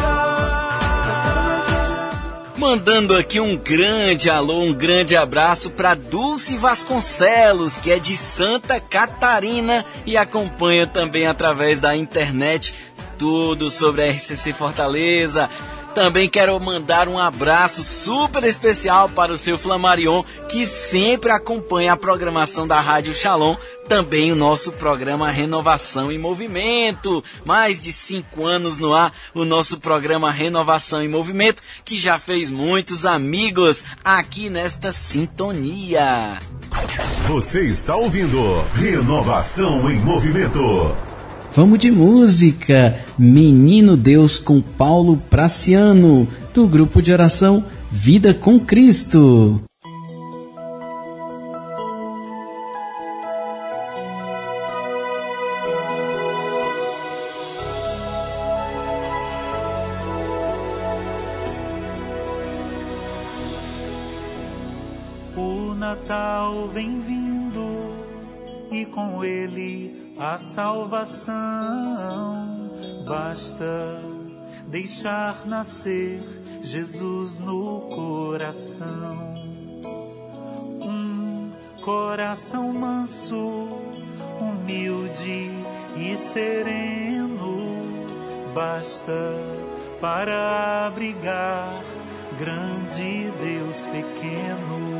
Mandando aqui um grande alô, um grande abraço para Dulce Vasconcelos, que é de Santa Catarina e acompanha também através da internet tudo sobre a R C C Fortaleza. Também quero mandar um abraço super especial para o seu Flamarion, que sempre acompanha a programação da Rádio Shalom, também o nosso programa Renovação em Movimento. Mais de cinco anos no ar, o nosso programa Renovação em Movimento, que já fez muitos amigos aqui nesta sintonia. Você está ouvindo Renovação em Movimento. Vamos de música, Menino Deus com Paulo Praciano, do grupo de oração Vida com Cristo. O Natal vem vindo e com ele a salvação. Basta deixar nascer Jesus no coração. Um coração manso, humilde e sereno, basta para abrigar grande Deus pequeno.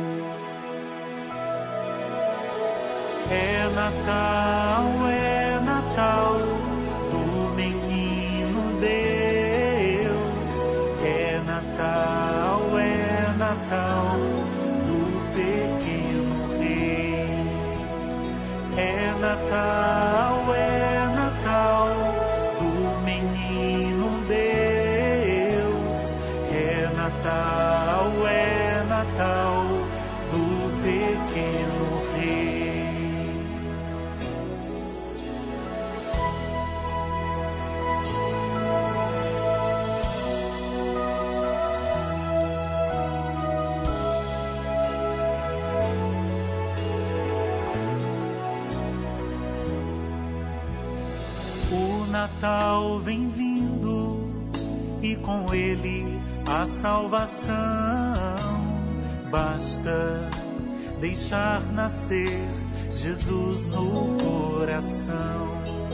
É Natal, é Natal do menino Deus. É Natal, é Natal do pequeno rei. É Natal, é Natal do menino Deus. É Natal, é Natal do pequeno rei. O Natal vem vindo e com ele a salvação. Basta deixar nascer Jesus no coração.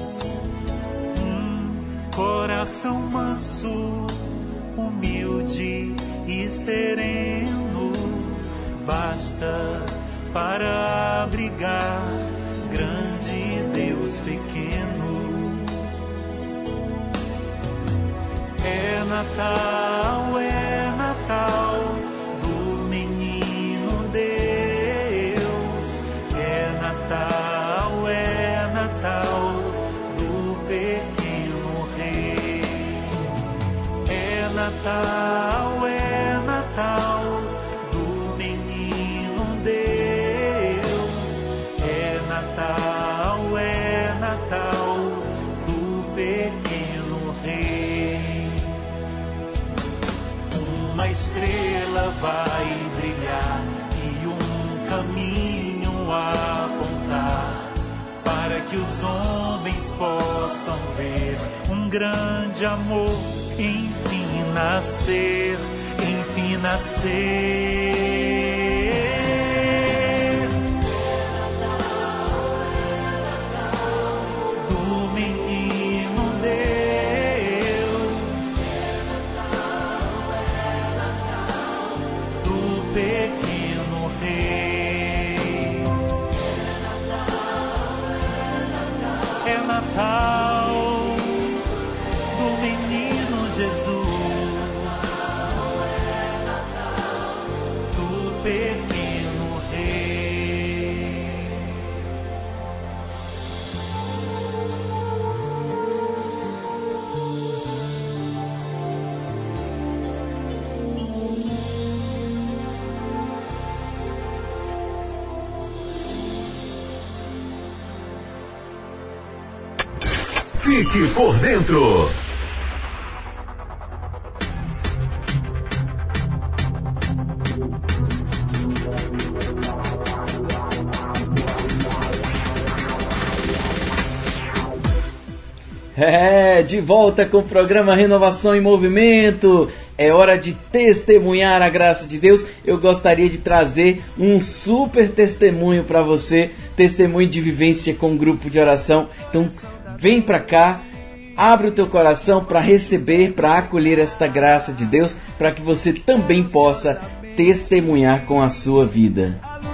Um coração manso, humilde e sereno, basta para abrigar grande Deus pequeno. É Natal, é Natal do menino Deus. É Natal, é Natal do pequeno rei. É Natal, é Natal do menino Deus. É Natal, é Natal do pequeno rei. Uma estrela vai brilhar e um caminho apontar, para que os homens possam ver um grande amor enfim nascer, enfim nascer. Do menino Deus. pequeno rei. É Natal do menino Jesus, do pequeno rei. Fique por dentro. É, de volta com o programa Renovação em Movimento. É hora de testemunhar a graça de Deus. Eu gostaria de trazer um super testemunho para você, testemunho de vivência com um grupo de oração. Então, vem para cá, abre o teu coração para receber, para acolher esta graça de Deus, para que você também possa testemunhar com a sua vida.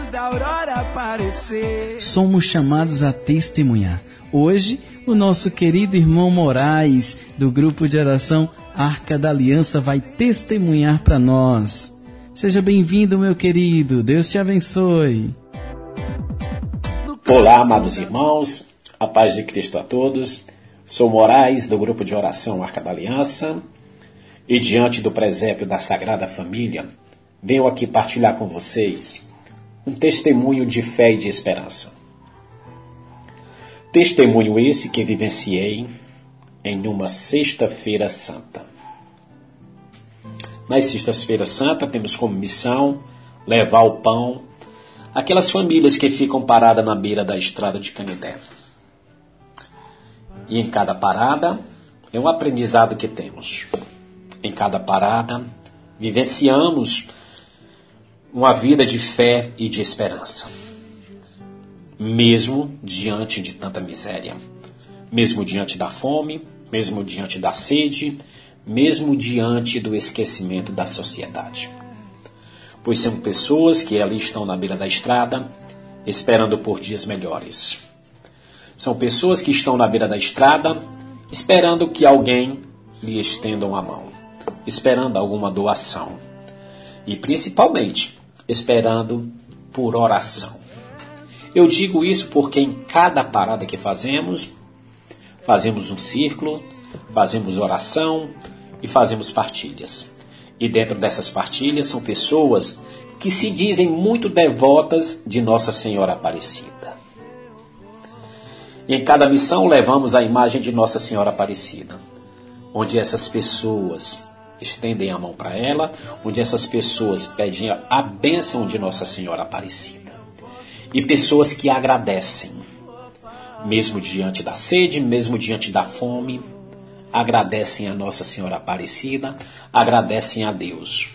Somos chamados a testemunhar. Hoje, o nosso querido irmão Moraes, do grupo de oração Arca da Aliança, vai testemunhar para nós. Seja bem-vindo, meu querido. Deus te abençoe. Olá, amados irmãos. A paz de Cristo a todos. Sou Moraes, do grupo de oração Arca da Aliança. E diante do presépio da Sagrada Família, venho aqui partilhar com vocês um testemunho de fé e de esperança. Testemunho esse que vivenciei em uma sexta-feira santa. Nas sextas-feiras santas temos como missão levar o pão àquelas famílias que ficam paradas na beira da estrada de Canidé. E em cada parada é um aprendizado que temos. Em cada parada vivenciamos uma vida de fé e de esperança. Mesmo diante de tanta miséria, mesmo diante da fome, mesmo diante da sede, mesmo diante do esquecimento da sociedade. Pois são pessoas que ali estão na beira da estrada, esperando por dias melhores. São pessoas que estão na beira da estrada, esperando que alguém lhe estenda uma mão, esperando alguma doação e, principalmente, esperando por oração. Eu digo isso porque em cada parada que fazemos, fazemos um círculo, fazemos oração e fazemos partilhas. E dentro dessas partilhas são pessoas que se dizem muito devotas de Nossa Senhora Aparecida. E em cada missão levamos a imagem de Nossa Senhora Aparecida, onde essas pessoas estendem a mão para ela, onde essas pessoas pedem a bênção de Nossa Senhora Aparecida. E pessoas que agradecem, mesmo diante da sede, mesmo diante da fome, agradecem a Nossa Senhora Aparecida, agradecem a Deus.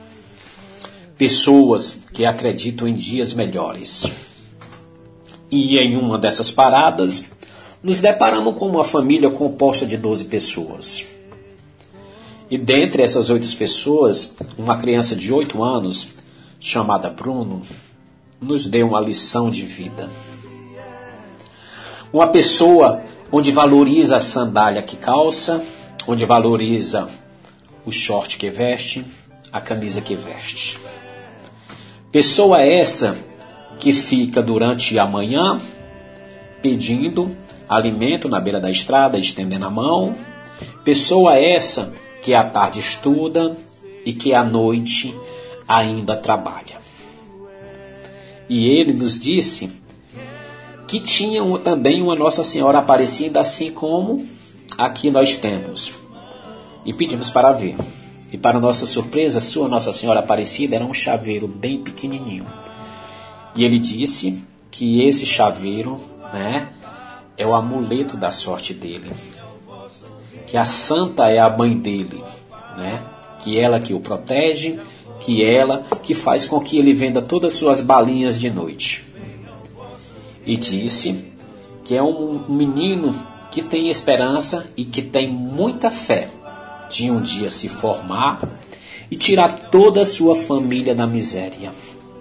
Pessoas que acreditam em dias melhores. E em uma dessas paradas, nos deparamos com uma família composta de doze pessoas. E dentre essas oito pessoas, uma criança de oito anos, chamada Bruno, nos deu uma lição de vida. Uma pessoa onde valoriza a sandália que calça, onde valoriza o short que veste, a camisa que veste. Pessoa essa que fica durante a manhã pedindo alimento na beira da estrada, estendendo a mão. Pessoa essa que à tarde estuda e que à noite ainda trabalha. E ele nos disse que tinha também uma Nossa Senhora Aparecida, assim como aqui nós temos. E pedimos para ver. E para nossa surpresa, sua Nossa Senhora Aparecida era um chaveiro bem pequenininho. E ele disse que esse chaveiro, né, é o amuleto da sorte dele. Que a santa é a mãe dele, né? Que ela que o protege, que ela que faz com que ele venda todas as suas balinhas de noite. E disse que é um menino que tem esperança e que tem muita fé de um dia se formar e tirar toda a sua família da miséria.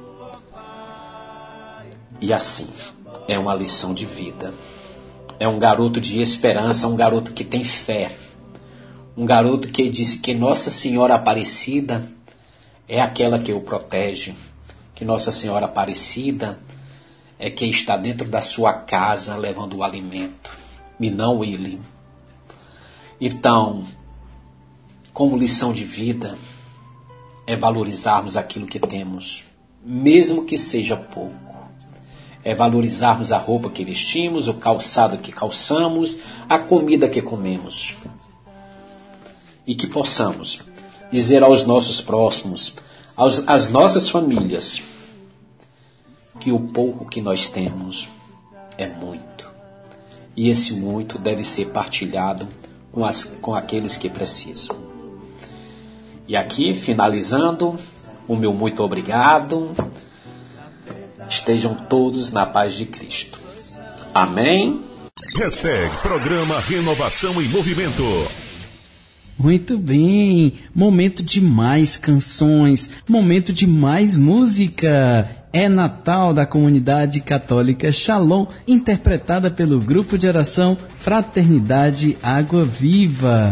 E assim, é uma lição de vida. É um garoto de esperança, um garoto que tem fé. Um garoto que disse que Nossa Senhora Aparecida é aquela que o protege. Que Nossa Senhora Aparecida é quem está dentro da sua casa levando o alimento. E não ele. Então, como lição de vida, é valorizarmos aquilo que temos, mesmo que seja pouco. É valorizarmos a roupa que vestimos, o calçado que calçamos, a comida que comemos. E que possamos dizer aos nossos próximos, aos, às nossas famílias, que o pouco que nós temos é muito. E esse muito deve ser partilhado com, as, com aqueles que precisam. E aqui, finalizando, o meu muito obrigado. Estejam todos na paz de Cristo. Amém? Hashtag Programa Renovação em Movimento. Muito bem, momento de mais canções, momento de mais música. É Natal da Comunidade Católica Shalom, interpretada pelo grupo de oração Fraternidade Água Viva.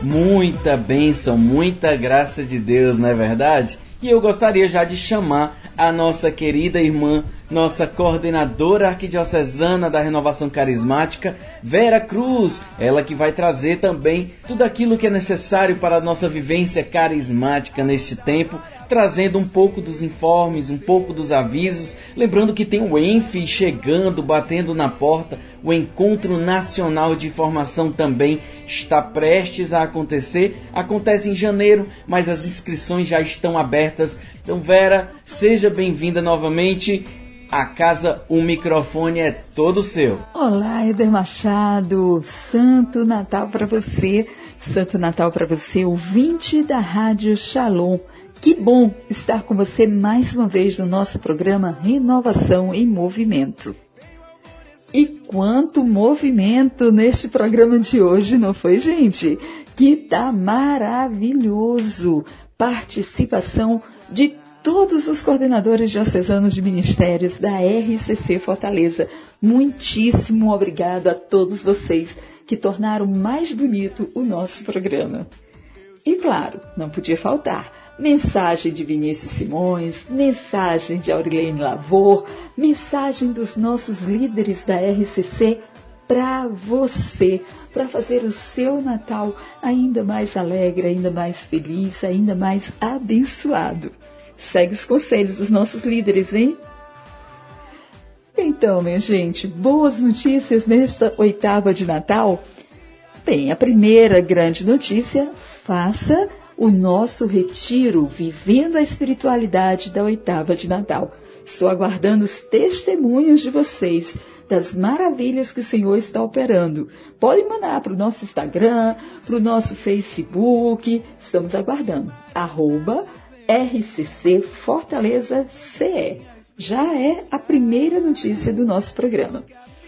muita bênção, muita graça de Deus, não é verdade? E eu gostaria já de chamar a nossa querida irmã, nossa coordenadora arquidiocesana da Renovação Carismática, Vera Cruz, ela que vai trazer também tudo aquilo que é necessário para a nossa vivência carismática neste tempo, trazendo um pouco dos informes, um pouco dos avisos, lembrando que tem o ENF chegando, batendo na porta, o Encontro Nacional de Formação também está prestes a acontecer, acontece em janeiro, mas as inscrições já estão abertas. Então, Vera, seja bem-vinda novamente. A casa, o microfone é todo seu. Olá, Éder Machado, Santo Natal para você, Santo Natal para você, ouvinte da Rádio Shalom. Que bom estar com você mais uma vez no nosso programa Renovação em Movimento. E quanto movimento neste programa de hoje, não foi, gente? Que tá maravilhoso! Participação de todos os coordenadores diocesanos de ministérios da R C C Fortaleza. Muitíssimo obrigado a todos vocês que tornaram mais bonito o nosso programa. E claro, não podia faltar mensagem de Vinícius Simões, mensagem de Aurilene Lavor, mensagem dos nossos líderes da R C C para você, para fazer o seu Natal ainda mais alegre, ainda mais feliz, ainda mais abençoado. Segue os conselhos dos nossos líderes, hein? Então, minha gente, boas notícias nesta oitava de Natal? Bem, a primeira grande notícia, faça o nosso retiro, vivendo a espiritualidade da oitava de Natal. Estou aguardando os testemunhos de vocês, das maravilhas que o Senhor está operando. Pode mandar para o nosso Instagram, para o nosso Facebook, estamos aguardando. Arroba R C C Fortaleza C E. Já é a primeira notícia do nosso programa.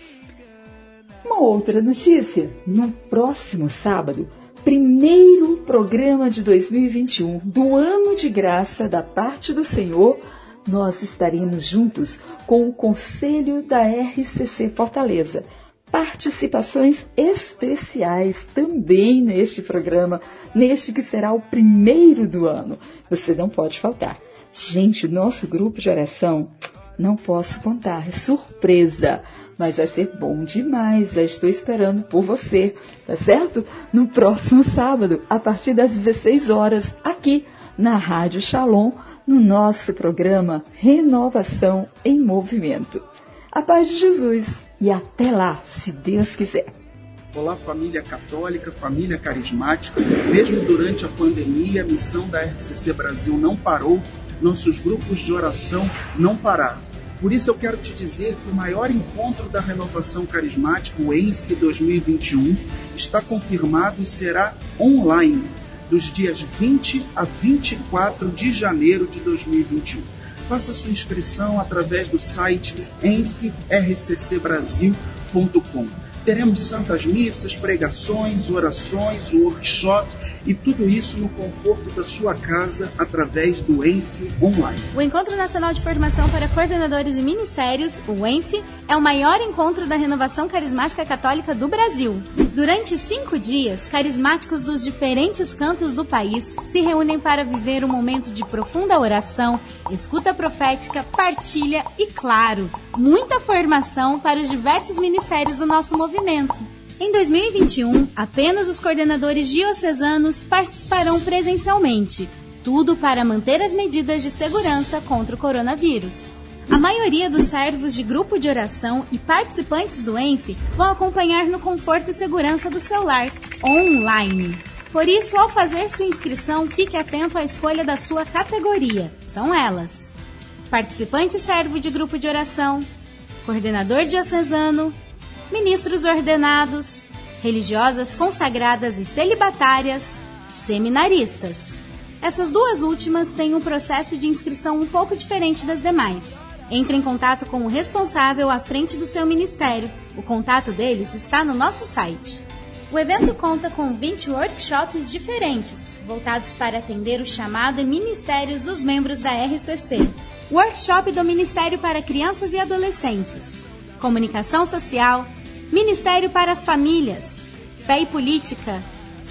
Uma outra notícia, no próximo sábado, primeiro programa de dois mil e vinte e um, do ano de graça da parte do Senhor, nós estaremos juntos com o Conselho da R C C Fortaleza. Participações especiais também neste programa, neste que será o primeiro do ano. Você não pode faltar. Gente, o nosso grupo de oração, não posso contar, é surpresa, mas vai ser bom demais, já estou esperando por você, tá certo? No próximo sábado, a partir das dezesseis horas, aqui na Rádio Shalom, no nosso programa Renovação em Movimento. A paz de Jesus e até lá, se Deus quiser. Olá, família católica, família carismática. Mesmo durante a pandemia, a missão da R C C Brasil não parou, nossos grupos de oração não pararam. Por isso eu quero te dizer que o maior encontro da renovação carismática, o E N F dois mil e vinte e um, está confirmado e será online, dos dias vinte a vinte e quatro de janeiro de dois mil e vinte e um. Faça sua inscrição através do site enf r c c brasil ponto com. Teremos santas missas, pregações, orações, workshop e tudo isso no conforto da sua casa através do E N F Online. O Encontro Nacional de Formação para Coordenadores e Ministérios, o E N F, é o maior encontro da renovação carismática católica do Brasil. Durante cinco dias, carismáticos dos diferentes cantos do país se reúnem para viver um momento de profunda oração, escuta profética, partilha e, claro, muita formação para os diversos ministérios do nosso movimento. Em dois mil e vinte e um, apenas os coordenadores diocesanos participarão presencialmente, tudo para manter as medidas de segurança contra o coronavírus. A maioria dos servos de grupo de oração e participantes do E N F vão acompanhar no conforto e segurança do seu lar, online. Por isso, ao fazer sua inscrição, fique atento à escolha da sua categoria. São elas: participante servo de grupo de oração, coordenador diocesano, ministros ordenados, religiosas consagradas e celibatárias, seminaristas. Essas duas últimas têm um processo de inscrição um pouco diferente das demais. Entre em contato com o responsável à frente do seu ministério. O contato deles está no nosso site. O evento conta com vinte workshops diferentes, voltados para atender o chamado e ministérios dos membros da R C C. Workshop do Ministério para Crianças e Adolescentes, Comunicação Social, Ministério para as Famílias, Fé e Política,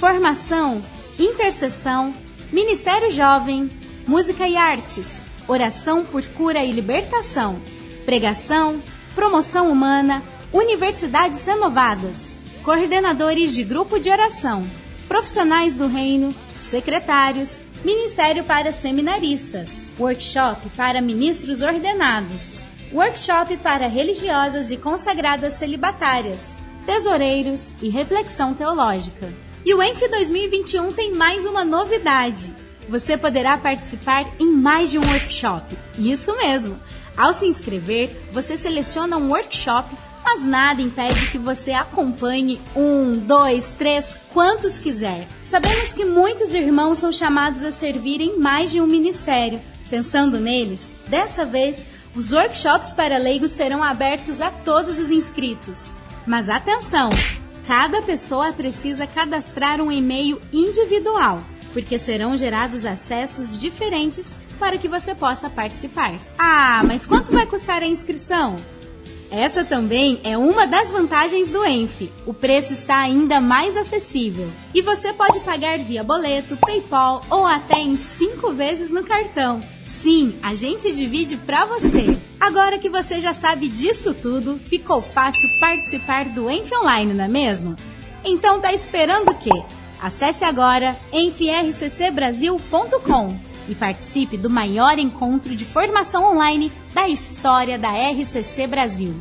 formação, intercessão, ministério jovem, música e artes, oração por cura e libertação, pregação, promoção humana, universidades renovadas, coordenadores de grupo de oração, profissionais do reino, secretários, ministério para seminaristas, workshop para ministros ordenados, workshop para religiosas e consagradas celibatárias, tesoureiros e reflexão teológica. E o Enf dois mil e vinte e um tem mais uma novidade. Você poderá participar em mais de um workshop. Isso mesmo! Ao se inscrever, você seleciona um workshop, mas nada impede que você acompanhe um, dois, três, quantos quiser. Sabemos que muitos irmãos são chamados a servir em mais de um ministério. Pensando neles, dessa vez, os workshops para leigos serão abertos a todos os inscritos. Mas atenção! Cada pessoa precisa cadastrar um e-mail individual, porque serão gerados acessos diferentes para que você possa participar. Ah, mas quanto vai custar a inscrição? Essa também é uma das vantagens do Enf. O preço está ainda mais acessível. E você pode pagar via boleto, PayPal ou até em cinco vezes no cartão. Sim, a gente divide para você. Agora que você já sabe disso tudo, ficou fácil participar do Enf Online, não é mesmo? Então tá esperando o quê? Acesse agora enf r c c brasil ponto com e participe do maior encontro de formação online da história da R C C Brasil.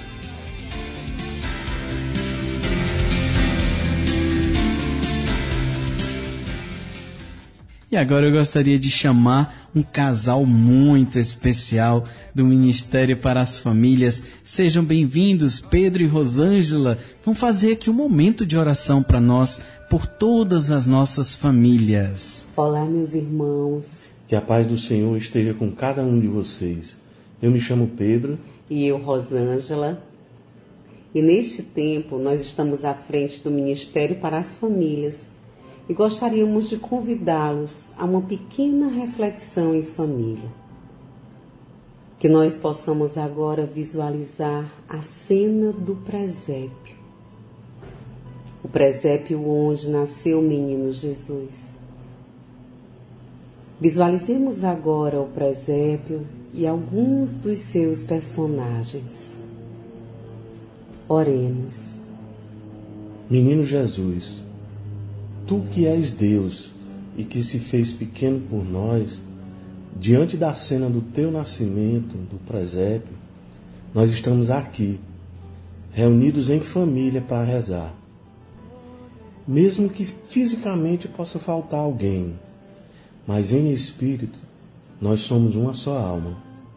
E agora eu gostaria de chamar um casal muito especial do Ministério para as Famílias. Sejam bem-vindos, Pedro e Rosângela. Vão fazer aqui um momento de oração para nós, por todas as nossas famílias. Olá, meus irmãos. Que a paz do Senhor esteja com cada um de vocês. Eu me chamo Pedro. E eu, Rosângela. E neste tempo, nós estamos à frente do Ministério para as Famílias e gostaríamos de convidá-los a uma pequena reflexão em família. Que nós possamos agora visualizar a cena do presépio. O presépio onde nasceu o menino Jesus. Visualizemos agora o presépio e alguns dos seus personagens. Oremos. Menino Jesus, tu que és Deus e que se fez pequeno por nós, diante da cena do teu nascimento, do presépio, nós estamos aqui, reunidos em família para rezar. Mesmo que fisicamente possa faltar alguém, mas em espírito, nós somos uma só alma.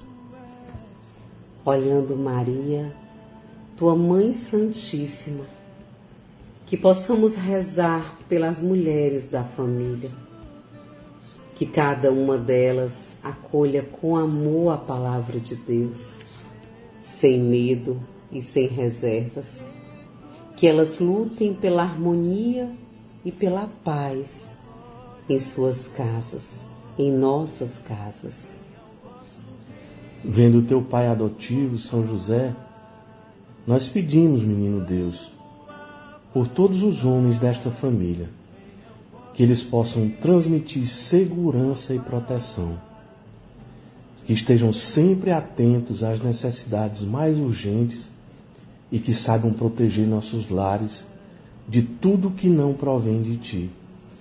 Olhando Maria, tua Mãe Santíssima, que possamos rezar pelas mulheres da família, que cada uma delas acolha com amor a palavra de Deus, sem medo e sem reservas, que elas lutem pela harmonia e pela paz em suas casas, em nossas casas. Vendo teu pai adotivo, São José, nós pedimos, menino Deus, por todos os homens desta família, que eles possam transmitir segurança e proteção, que estejam sempre atentos às necessidades mais urgentes e que saibam proteger nossos lares de tudo que não provém de ti.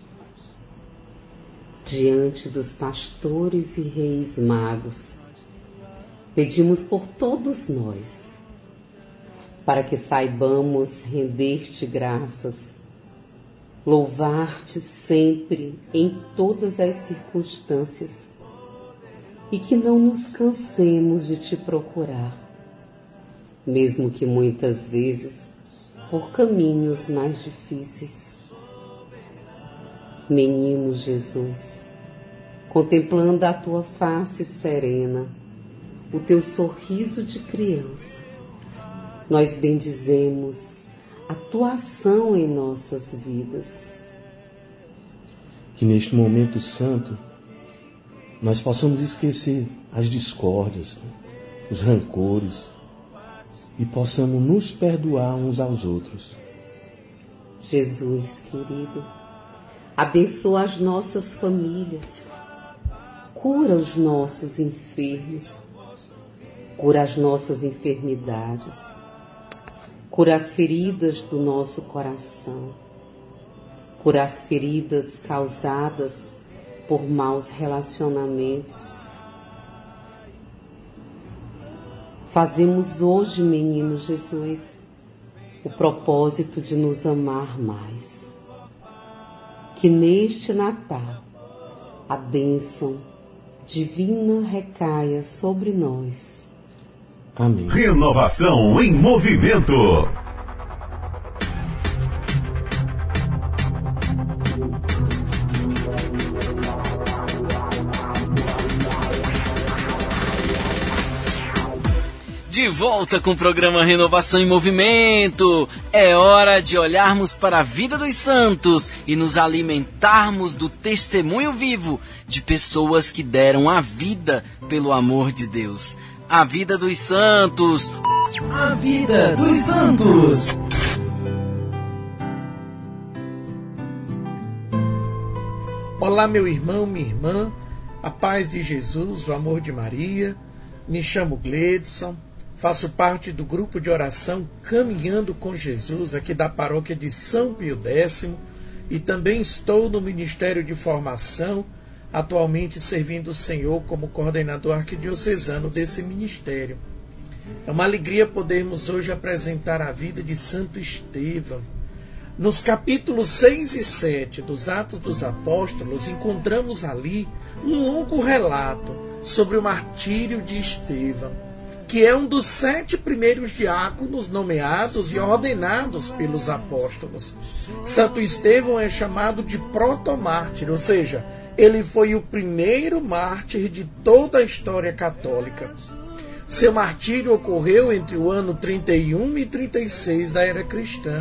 Diante dos pastores e reis magos, pedimos por todos nós, para que saibamos render-te graças, louvar-te sempre em todas as circunstâncias e que não nos cansemos de te procurar, mesmo que muitas vezes por caminhos mais difíceis. Menino Jesus, contemplando a tua face serena, o teu sorriso de criança, nós bendizemos a tua ação em nossas vidas. Que neste momento santo nós possamos esquecer as discórdias, os rancores e possamos nos perdoar uns aos outros. Jesus querido, Abençoa as nossas famílias. Cura os nossos enfermos. Cura as nossas enfermidades. Cura as feridas do nosso coração. Cura as feridas causadas por maus relacionamentos. Fazemos hoje, menino Jesus, o propósito de nos amar mais. Que neste Natal a bênção divina recaia sobre nós. Amém. Renovação em movimento. De volta com o programa Renovação em Movimento. É hora de olharmos para a vida dos santos e nos alimentarmos do testemunho vivo de pessoas que deram a vida pelo amor de Deus. A vida dos santos. A vida dos santos. Olá, meu irmão, minha irmã. A paz de Jesus, o amor de Maria. Me chamo Gledson. Faço parte do grupo de oração Caminhando com Jesus, aqui da paróquia de São Pio Décimo, e também estou no Ministério de Formação, atualmente servindo o Senhor como coordenador arquidiocesano desse ministério. É uma alegria podermos hoje apresentar a vida de Santo Estevão. Nos capítulos seis e sete dos Atos dos Apóstolos, encontramos ali um longo relato sobre o martírio de Estevão, que é um dos sete primeiros diáconos nomeados e ordenados pelos apóstolos. Santo Estevão é chamado de protomártir, ou seja, ele foi o primeiro mártir de toda a história católica. Seu martírio ocorreu entre o ano trinta e um e trinta e seis da era cristã.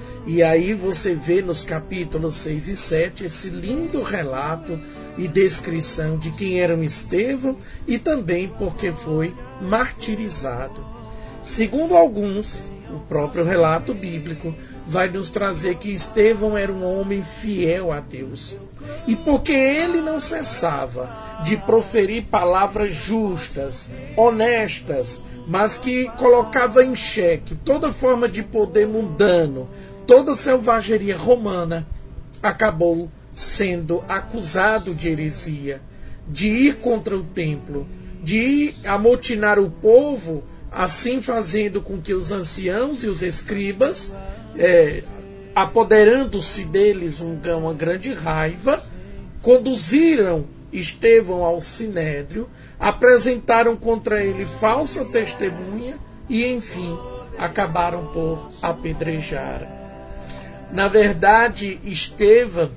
E aí você vê nos capítulos seis e sete esse lindo relato e descrição de quem era um Estevão e também porque foi martirizado. Segundo alguns, o próprio relato bíblico vai nos trazer que Estevão era um homem fiel a Deus. E porque ele não cessava de proferir palavras justas, honestas, mas que colocava em xeque toda forma de poder mundano, toda selvageria romana, acabou sendo acusado de heresia, de ir contra o templo, de ir amotinar o povo, assim fazendo com que os anciãos e os escribas, é, apoderando-se deles um, uma grande raiva, conduziram Estevão ao sinédrio, apresentaram contra ele falsa testemunha e, enfim, acabaram por apedrejar. Na verdade, Estevão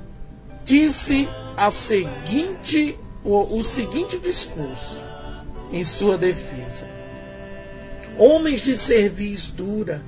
disse a seguinte, o, o seguinte discurso em sua defesa: homens de cerviz dura,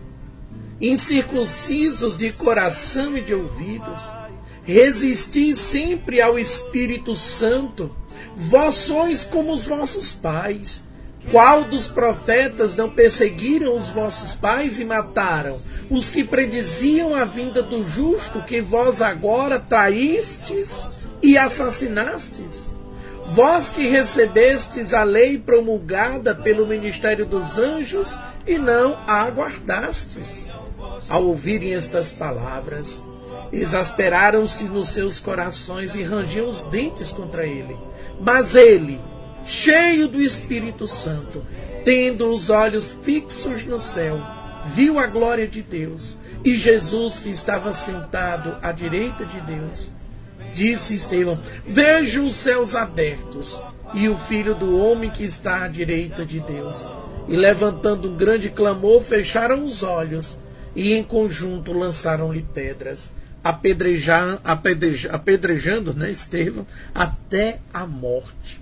incircuncisos de coração e de ouvidos, resisti sempre ao Espírito Santo. Vós sois como os vossos pais. Qual dos profetas não perseguiram os vossos pais e mataram os que prediziam a vinda do justo, que vós agora traístes e assassinastes? Vós que recebestes a lei promulgada pelo ministério dos anjos e não a aguardastes. Ao ouvirem estas palavras, exasperaram-se nos seus corações e rangiam os dentes contra ele. Mas ele, cheio do Espírito Santo, tendo os olhos fixos no céu, viu a glória de Deus e Jesus que estava sentado à direita de Deus. Disse Estevão: vejo os céus abertos e o Filho do Homem que está à direita de Deus. E levantando um grande clamor, fecharam os olhos e em conjunto lançaram-lhe pedras, apedrejar, apedreja, apedrejando né, Estevão até a morte.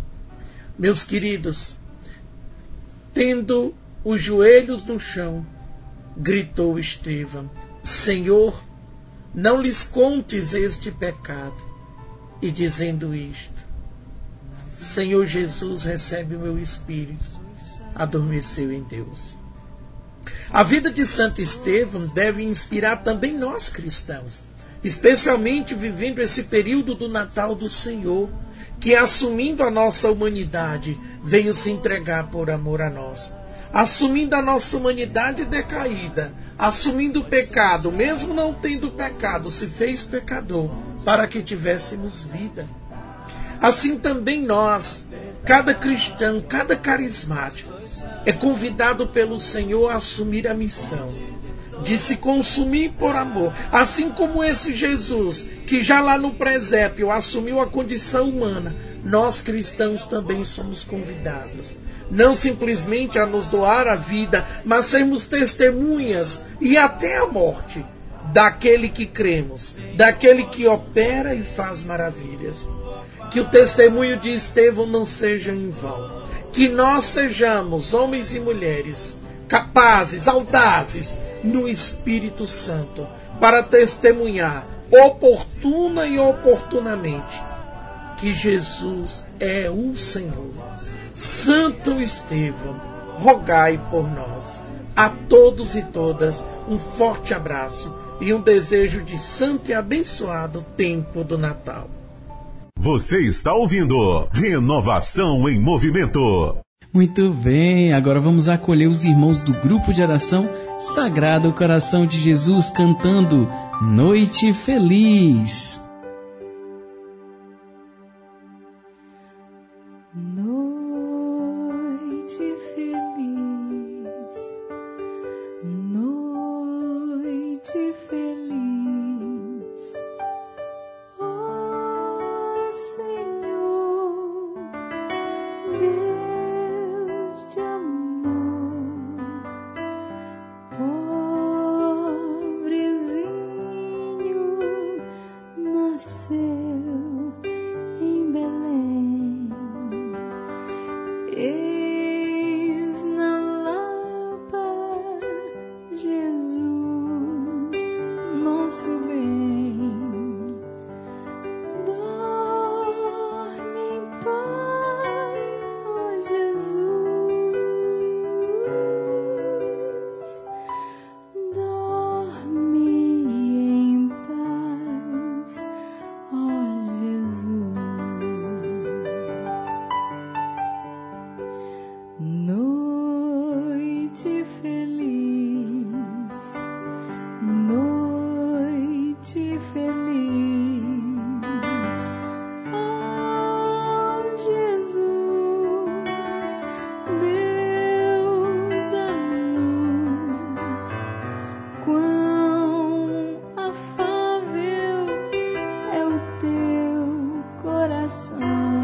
Meus queridos, tendo os joelhos no chão, gritou Estevão: Senhor, não lhes contes este pecado. E dizendo isto, Senhor Jesus, recebe o meu espírito, adormeceu em Deus. A vida de Santo Estevão deve inspirar também nós cristãos, especialmente vivendo esse período do Natal do Senhor, que assumindo a nossa humanidade, veio se entregar por amor a nós. Assumindo a nossa humanidade decaída, assumindo o pecado, mesmo não tendo pecado, se fez pecador para que tivéssemos vida. Assim também nós, cada cristão, cada carismático, é convidado pelo Senhor a assumir a missão de se consumir por amor. Assim como esse Jesus, que já lá no presépio assumiu a condição humana, nós cristãos também somos convidados. Não simplesmente a nos doar a vida, mas sermos testemunhas e até a morte daquele que cremos, daquele que opera e faz maravilhas. Que o testemunho de Estevão não seja em vão. Que nós sejamos homens e mulheres capazes, audazes, no Espírito Santo, para testemunhar oportuna e oportunamente que Jesus é o Senhor. Santo Estevão, rogai por nós. A todos e todas, um forte abraço e um desejo de santo e abençoado tempo do Natal. Você está ouvindo Renovação em Movimento. Muito bem, agora vamos acolher os irmãos do grupo de oração Sagrado Coração de Jesus cantando Noite Feliz. Noite feliz, noite feliz, ó Senhor, Deus de amor, pobrezinho nasceu em Belém. Eis na Lapa Jesus, nosso bem. Dorme em paz, ó Jesus. Dorme em paz, ó Jesus. Noite feliz, noite feliz, ó Jesus, Deus da luz, quão afável é o teu coração,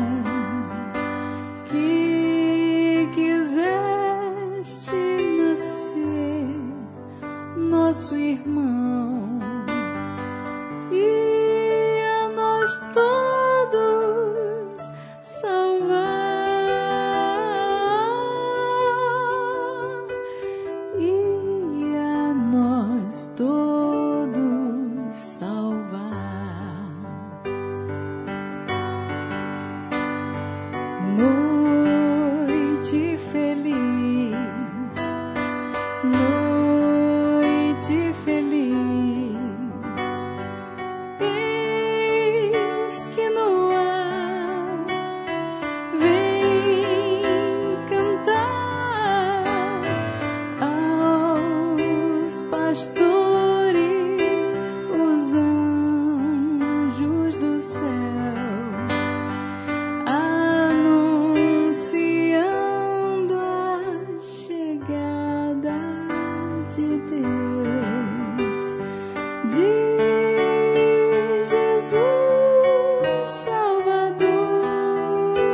que quiseste nascer nosso irmão e a nós todos salvar, e a nós todos salvar. Noite feliz, noite feliz, eis que no ar vem cantar aos pastores os anjos do céu, anunciando a chegada de Deus, de Jesus Salvador,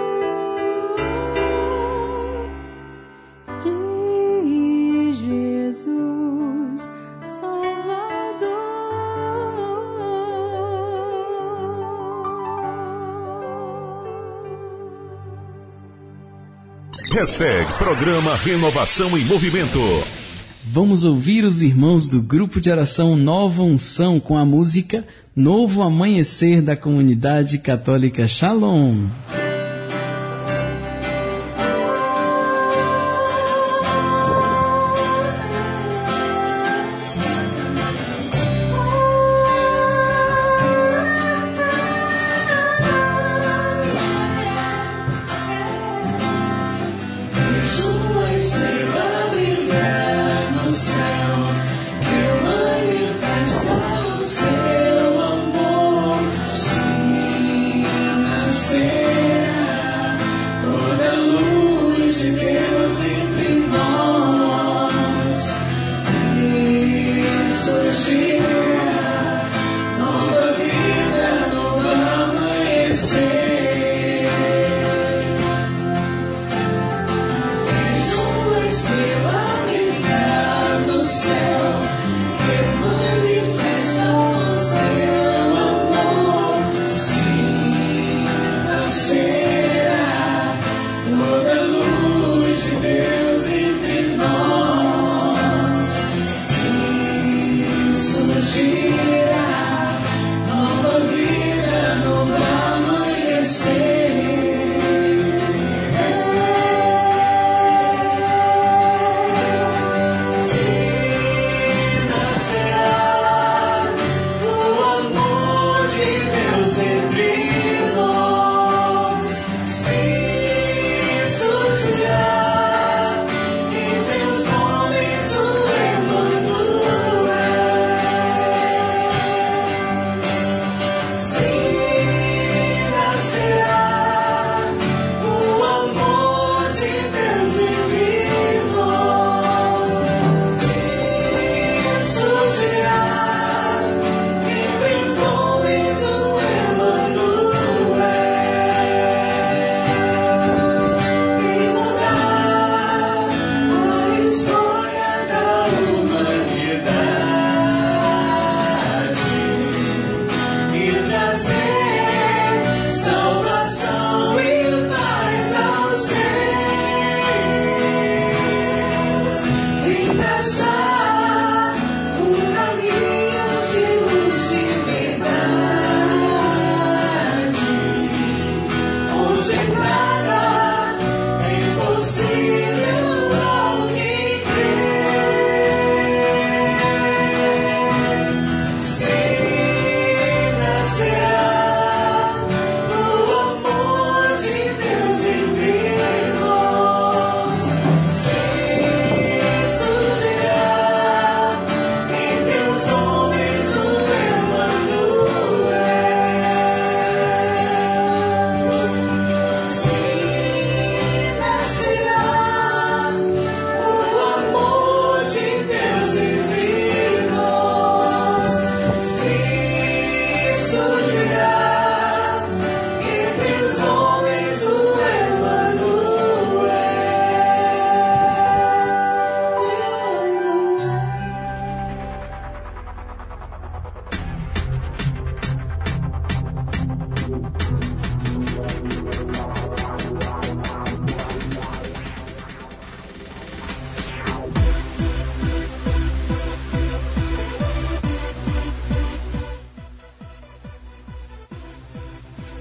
de Jesus Hashtag Programa Renovação em Movimento. Vamos ouvir os irmãos do grupo de oração Nova Unção com a música Novo Amanhecer da Comunidade Católica Shalom.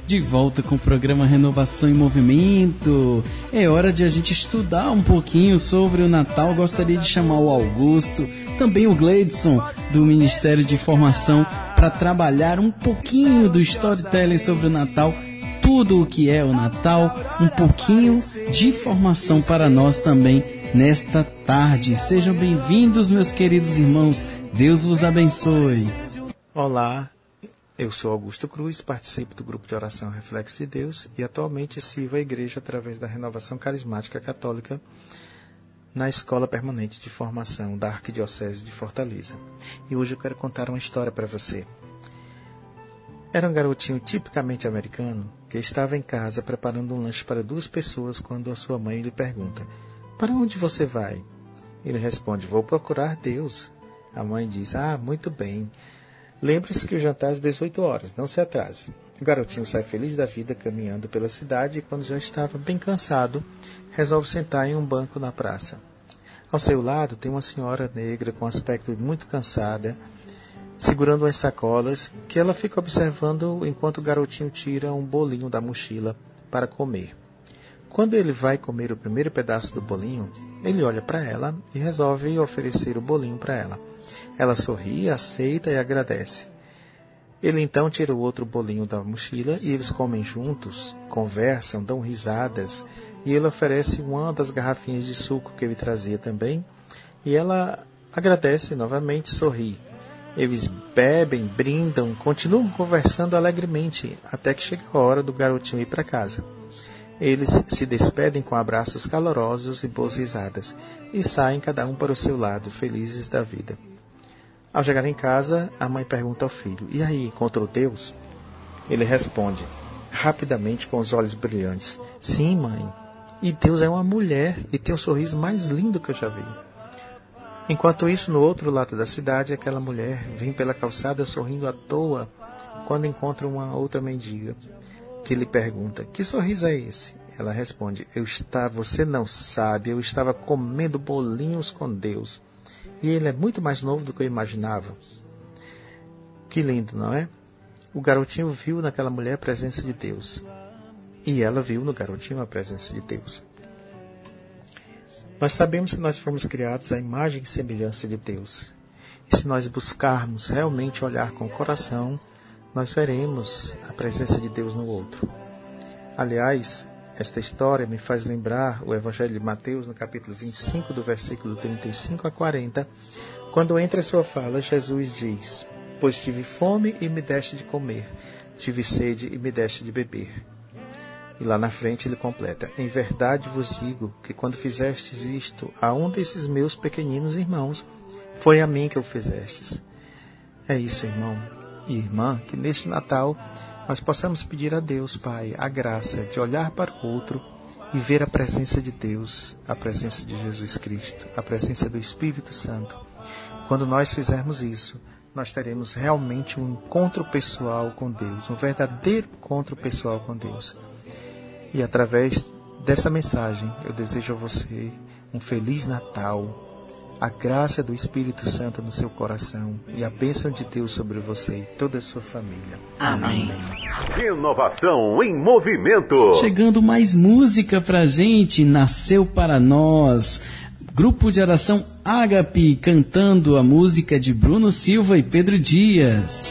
de volta com o programa Renovação em Movimento. É hora de a gente estudar um pouquinho sobre o Natal. Gostaria de chamar o Augusto, também o Gleidson, do Ministério de Formação, para trabalhar um pouquinho do storytelling sobre o Natal, tudo o que é o Natal, um pouquinho de formação para nós também nesta tarde. Sejam bem-vindos, meus queridos irmãos. Deus vos abençoe. Olá, eu sou Augusto Cruz, participo do grupo de oração Reflexo de Deus e atualmente sirvo a igreja através da Renovação Carismática Católica na Escola Permanente de Formação da Arquidiocese de Fortaleza. E hoje eu quero contar uma história para você. Era um garotinho tipicamente americano que estava em casa preparando um lanche para duas pessoas quando a sua mãe lhe pergunta: "Para onde você vai?" Ele responde: "Vou procurar Deus." A mãe diz: "Ah, muito bem. Lembre-se que o jantar é às dezoito horas, não se atrase." O garotinho sai feliz da vida caminhando pela cidade e quando já estava bem cansado, resolve sentar em um banco na praça. Ao seu lado tem uma senhora negra com aspecto muito cansada, segurando umas sacolas, que ela fica observando enquanto o garotinho tira um bolinho da mochila para comer. Quando ele vai comer o primeiro pedaço do bolinho, ele olha para ela e resolve oferecer o bolinho para ela. Ela sorri, aceita e agradece. Ele então tira o outro bolinho da mochila e eles comem juntos, conversam, dão risadas, e ele oferece uma das garrafinhas de suco que ele trazia também, e ela agradece novamente, sorri. Eles bebem, brindam, continuam conversando alegremente, até que chega a hora do garotinho ir para casa. Eles se despedem com abraços calorosos e boas risadas, e saem cada um para o seu lado, felizes da vida. Ao chegar em casa, a mãe pergunta ao filho: "E aí, encontrou Deus?" Ele responde, rapidamente com os olhos brilhantes: "Sim, mãe, e Deus é uma mulher e tem o sorriso mais lindo que eu já vi." Enquanto isso, no outro lado da cidade, aquela mulher vem pela calçada sorrindo à toa quando encontra uma outra mendiga, que lhe pergunta: "Que sorriso é esse?" Ela responde: "Eu estava, você não sabe, eu estava comendo bolinhos com Deus. E ele é muito mais novo do que eu imaginava." Que lindo, não é? O garotinho viu naquela mulher a presença de Deus. E ela viu no garotinho a presença de Deus. Nós sabemos que nós fomos criados à imagem e semelhança de Deus. E se nós buscarmos realmente olhar com o coração, nós veremos a presença de Deus no outro. Aliás, esta história me faz lembrar o Evangelho de Mateus, no capítulo vinte e cinco, do versículo trinta e cinco a quarenta, quando entre a sua fala, Jesus diz: "Pois tive fome e me deste de comer, tive sede e me deste de beber." E lá na frente ele completa: "Em verdade vos digo que quando fizestes isto a um desses meus pequeninos irmãos, foi a mim que o fizestes." É isso, irmão e irmã, que neste Natal nós possamos pedir a Deus, Pai, a graça de olhar para o outro e ver a presença de Deus, a presença de Jesus Cristo, a presença do Espírito Santo. Quando nós fizermos isso, nós teremos realmente um encontro pessoal com Deus, um verdadeiro encontro pessoal com Deus. E através dessa mensagem, eu desejo a você um Feliz Natal, a graça do Espírito Santo no seu coração e a bênção de Deus sobre você e toda a sua família. Amém. Renovação em movimento. Chegando mais música pra gente, Nasceu para Nós. Grupo de oração Ágape cantando a música de Bruno Silva e Pedro Dias.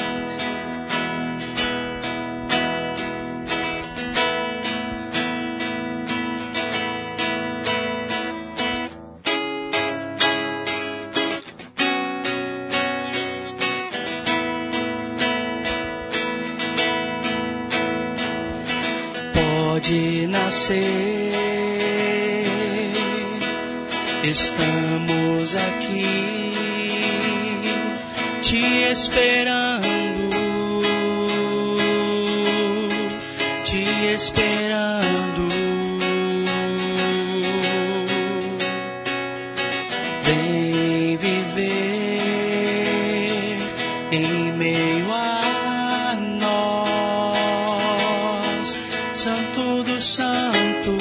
Pode nascer, estamos aqui te esperando, te esperando. Vem viver em meio a nós, Santo dos Santos,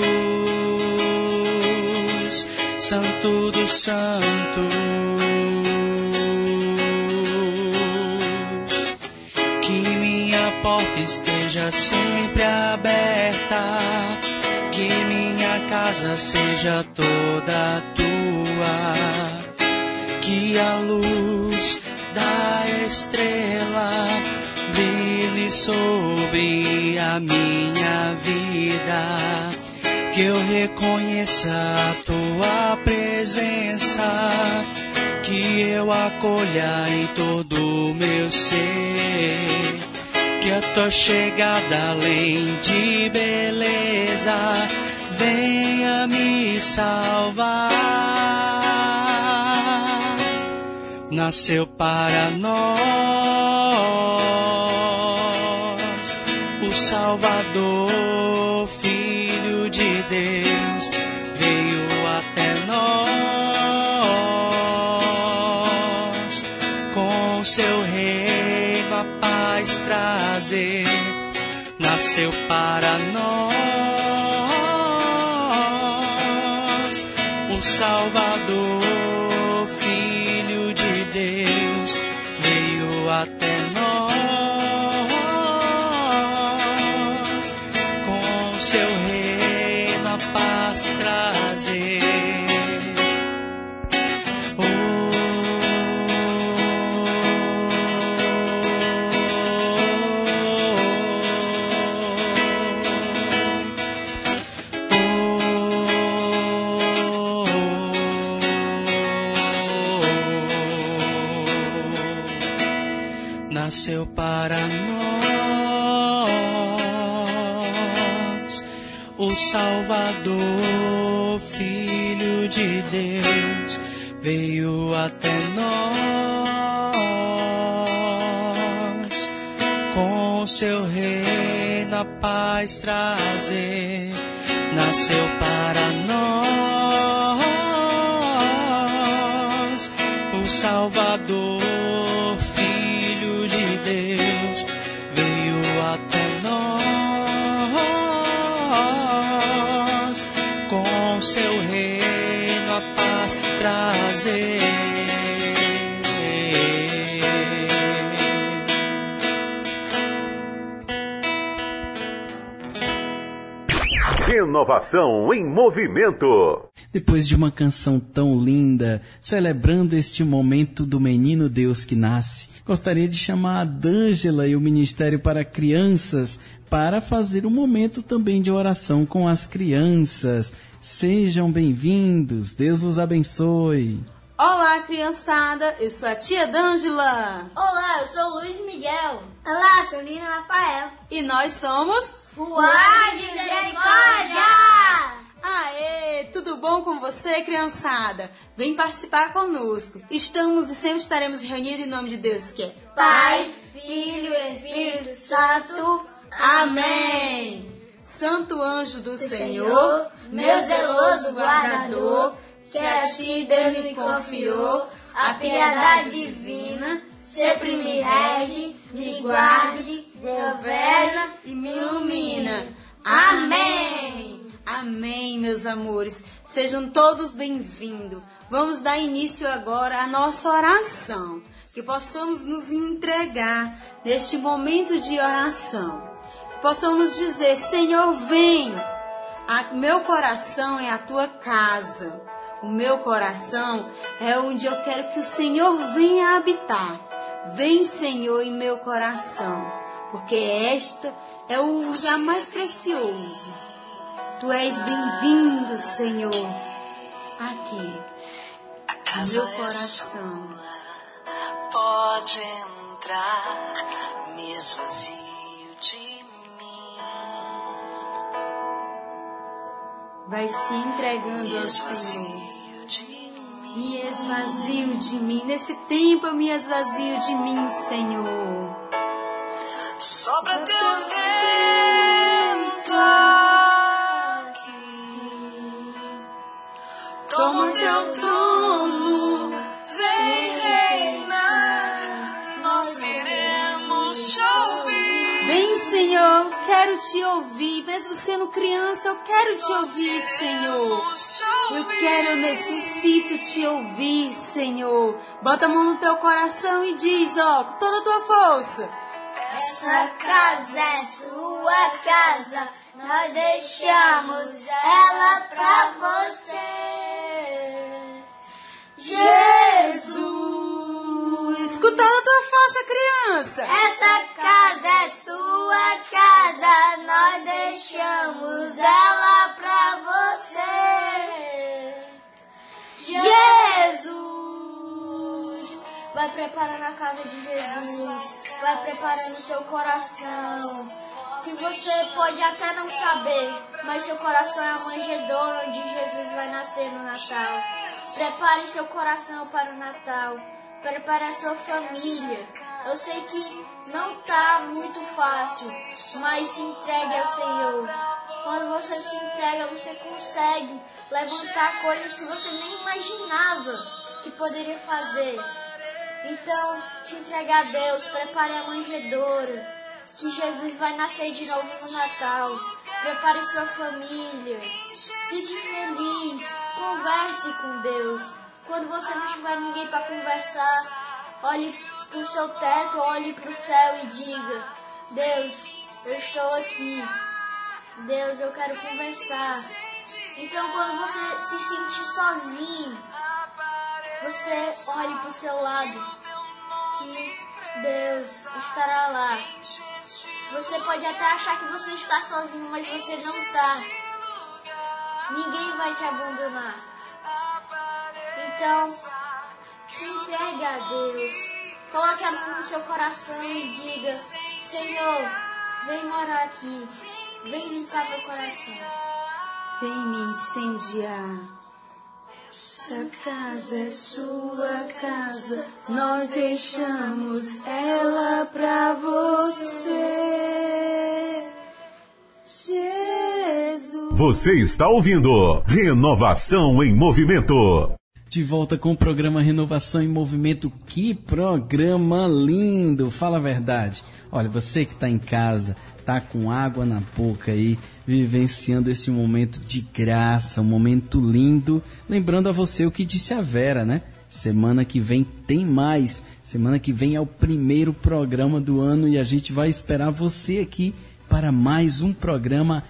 Santo dos Santos. Que minha porta esteja sempre aberta, que minha casa seja toda tua, que a luz da estrela brilhe sobre a minha vida, que eu reconheça a tua presença, que eu acolha em todo o meu ser, que a tua chegada além de beleza venha me salvar. Nasceu para nós o Salvador, Filho de Deus, veio até nós, com seu reino a paz trazer. Nasceu para nós o Salvador, Filho de Deus, veio até nós, com seu reino a paz trazer. Nasceu para nós o Salvador, Filho de Deus, veio até nós, com seu reino a paz trazer. Nasceu para nós o Salvador, Filho de Deus, veio até nós, com seu reino a paz trazer. Renovação em movimento. Depois de uma canção tão linda, celebrando este momento do menino Deus que nasce, gostaria de chamar a D'Ângela e o Ministério para Crianças para fazer um momento também de oração com as crianças. Sejam bem-vindos, Deus vos abençoe. Olá, criançada, eu sou a tia D'Ângela. Olá, eu sou o Luiz Miguel. Olá, eu sou Lina Rafael. E nós somos... Voar de Misericórdia! Aê, tudo bom com você, criançada? Vem participar conosco. Estamos e sempre estaremos reunidos em nome de Deus, que é Pai, Filho e Espírito Santo. Amém! Santo anjo do Senhor, Senhor, meu zeloso guardador, que a ti Deus me confiou, a piedade divina, sempre me rege, me guarde, governa e me ilumina. Amém! Amém, meus amores. Sejam todos bem-vindos. Vamos dar início agora à nossa oração. Que possamos nos entregar neste momento de oração. Que possamos dizer, Senhor, vem. A, meu coração é a tua casa. O meu coração é onde eu quero que o Senhor venha habitar. Vem, Senhor, em meu coração, porque esta é o lugar mais precioso. Tu és bem-vindo, Senhor, aqui, no meu coração. Pode entrar, me esvazio de mim. Vai se entregando ao Senhor. Me esvazio de mim. Nesse tempo eu me esvazio de mim, Senhor. Sopra teu vento aqui. Toma o teu trono, vem reinar. Nós queremos te ouvir. Vem, Senhor, quero te ouvir. Mesmo sendo criança, eu quero te ouvir, Senhor. Eu quero, eu necessito te ouvir, Senhor. Bota a mão no teu coração e diz, ó, com toda a tua força. Essa casa é sua casa, nós deixamos ela pra você. Jesus, escutando a tua força, criança. Essa casa é sua casa, nós deixamos ela pra você. Jesus, vai preparando a casa de Jesus, vai preparando o seu coração. Que você pode até não saber, mas seu coração é a manjedoura onde Jesus vai nascer no Natal. Prepare seu coração para o Natal. Prepare a sua família. Eu sei que não está muito fácil, mas se entregue ao Senhor. Quando você se entrega, você consegue levantar coisas que você nem imaginava que poderia fazer. Então, se entregue a Deus, prepare a manjedoura, que Jesus vai nascer de novo no Natal. Prepare sua família, fique feliz, converse com Deus. Quando você não tiver ninguém para conversar, olhe para o seu teto, olhe para o céu e diga: Deus, eu estou aqui. Deus, eu quero conversar. Então, quando você se sentir sozinho, você olhe para o seu lado, que Deus estará lá. Você pode até achar que você está sozinho, mas você não está. Ninguém vai te abandonar. Então, se entregue a Deus. Coloque a mão no seu coração e diga: Senhor, vem morar aqui. Vem limpar meu coração. Vem me incendiar. Essa casa é sua casa, nós deixamos ela pra você. Jesus. Você está ouvindo Renovação em Movimento. De volta com o programa Renovação em Movimento. Que programa lindo! Fala a verdade. Olha, você que está em casa, tá com água na boca aí, vivenciando esse momento de graça, um momento lindo. Lembrando a você o que disse a Vera, né? Semana que vem tem mais. Semana que vem é o primeiro programa do ano e a gente vai esperar você aqui para mais um programa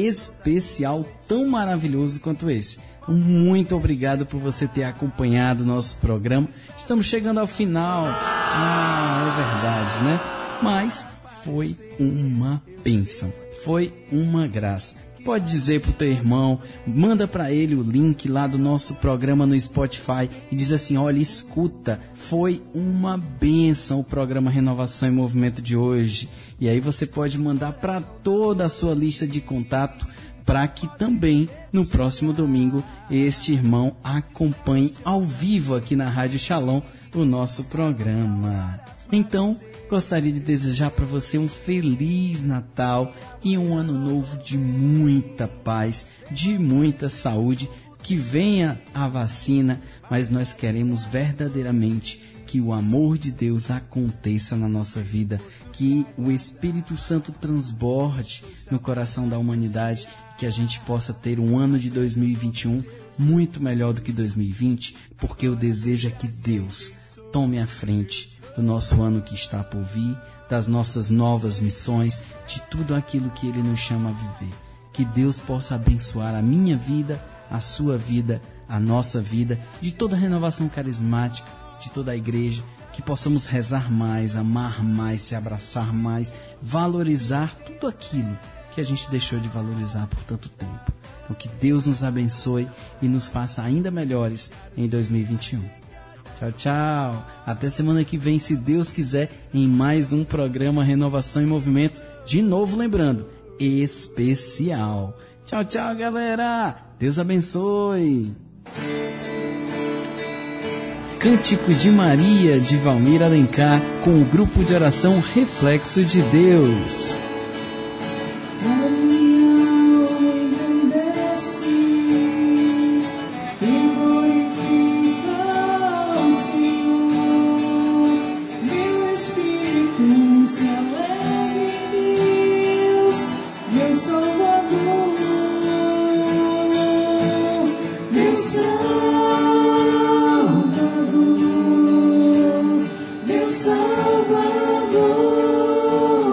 especial tão maravilhoso quanto esse. Muito obrigado por você ter acompanhado o nosso programa. Estamos chegando ao final. Ah, é verdade, né? Mas foi uma bênção, foi uma graça. Pode dizer pro teu irmão, manda para ele o link lá do nosso programa no Spotify e diz assim: olha, escuta, foi uma bênção o programa Renovação em Movimento de hoje. E aí você pode mandar para toda a sua lista de contato, para que também no próximo domingo este irmão acompanhe ao vivo aqui na Rádio Shalom o nosso programa. Então, gostaria de desejar para você um feliz Natal e um ano novo de muita paz, de muita saúde, que venha a vacina, mas nós queremos verdadeiramente que o amor de Deus aconteça na nossa vida, que o Espírito Santo transborde no coração da humanidade, que a gente possa ter um ano de dois mil e vinte e um muito melhor do que dois mil e vinte, porque o desejo é que Deus tome a frente do nosso ano que está por vir, das nossas novas missões, de tudo aquilo que Ele nos chama a viver. Que Deus possa abençoar a minha vida, a sua vida, a nossa vida, de toda a renovação carismática, de toda a igreja, que possamos rezar mais, amar mais, se abraçar mais, valorizar tudo aquilo que a gente deixou de valorizar por tanto tempo. Então, que Deus nos abençoe e nos faça ainda melhores em dois mil e vinte e um. Tchau, tchau. Até semana que vem, se Deus quiser, em mais um programa Renovação em Movimento. De novo, lembrando, especial. Tchau, tchau, galera. Deus abençoe. Cântico de Maria, de Valmir Alencar, com o grupo de oração Reflexo de Deus. Salvador,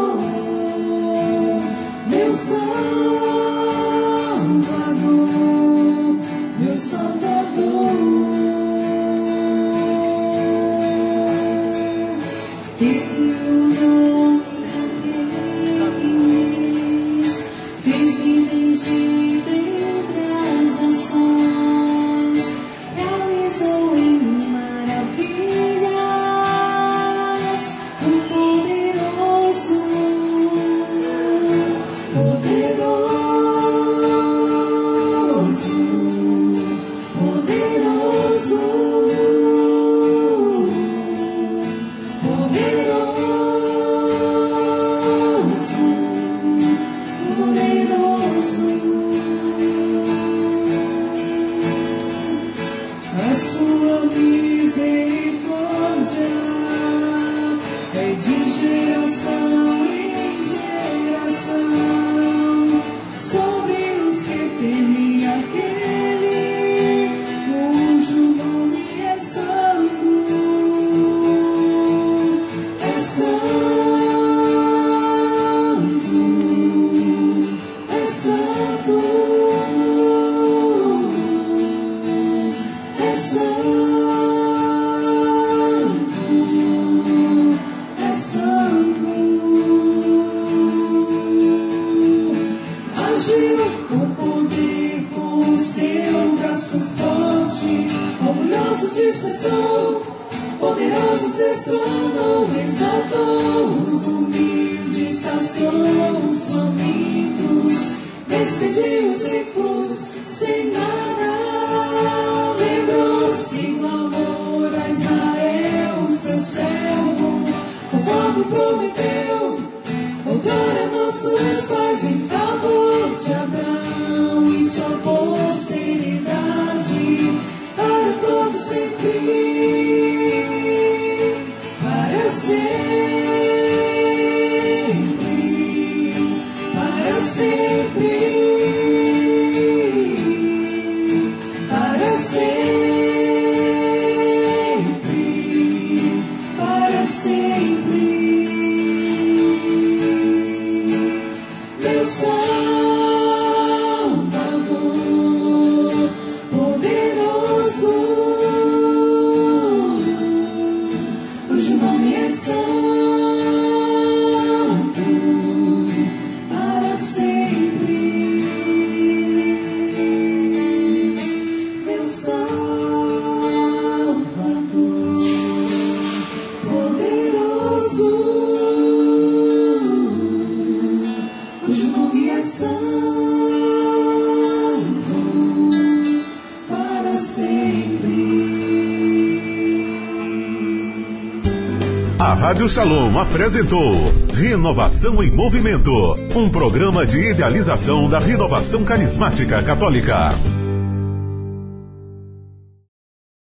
A Rádio Shalom apresentou Renovação em Movimento, um programa de idealização da Renovação Carismática Católica.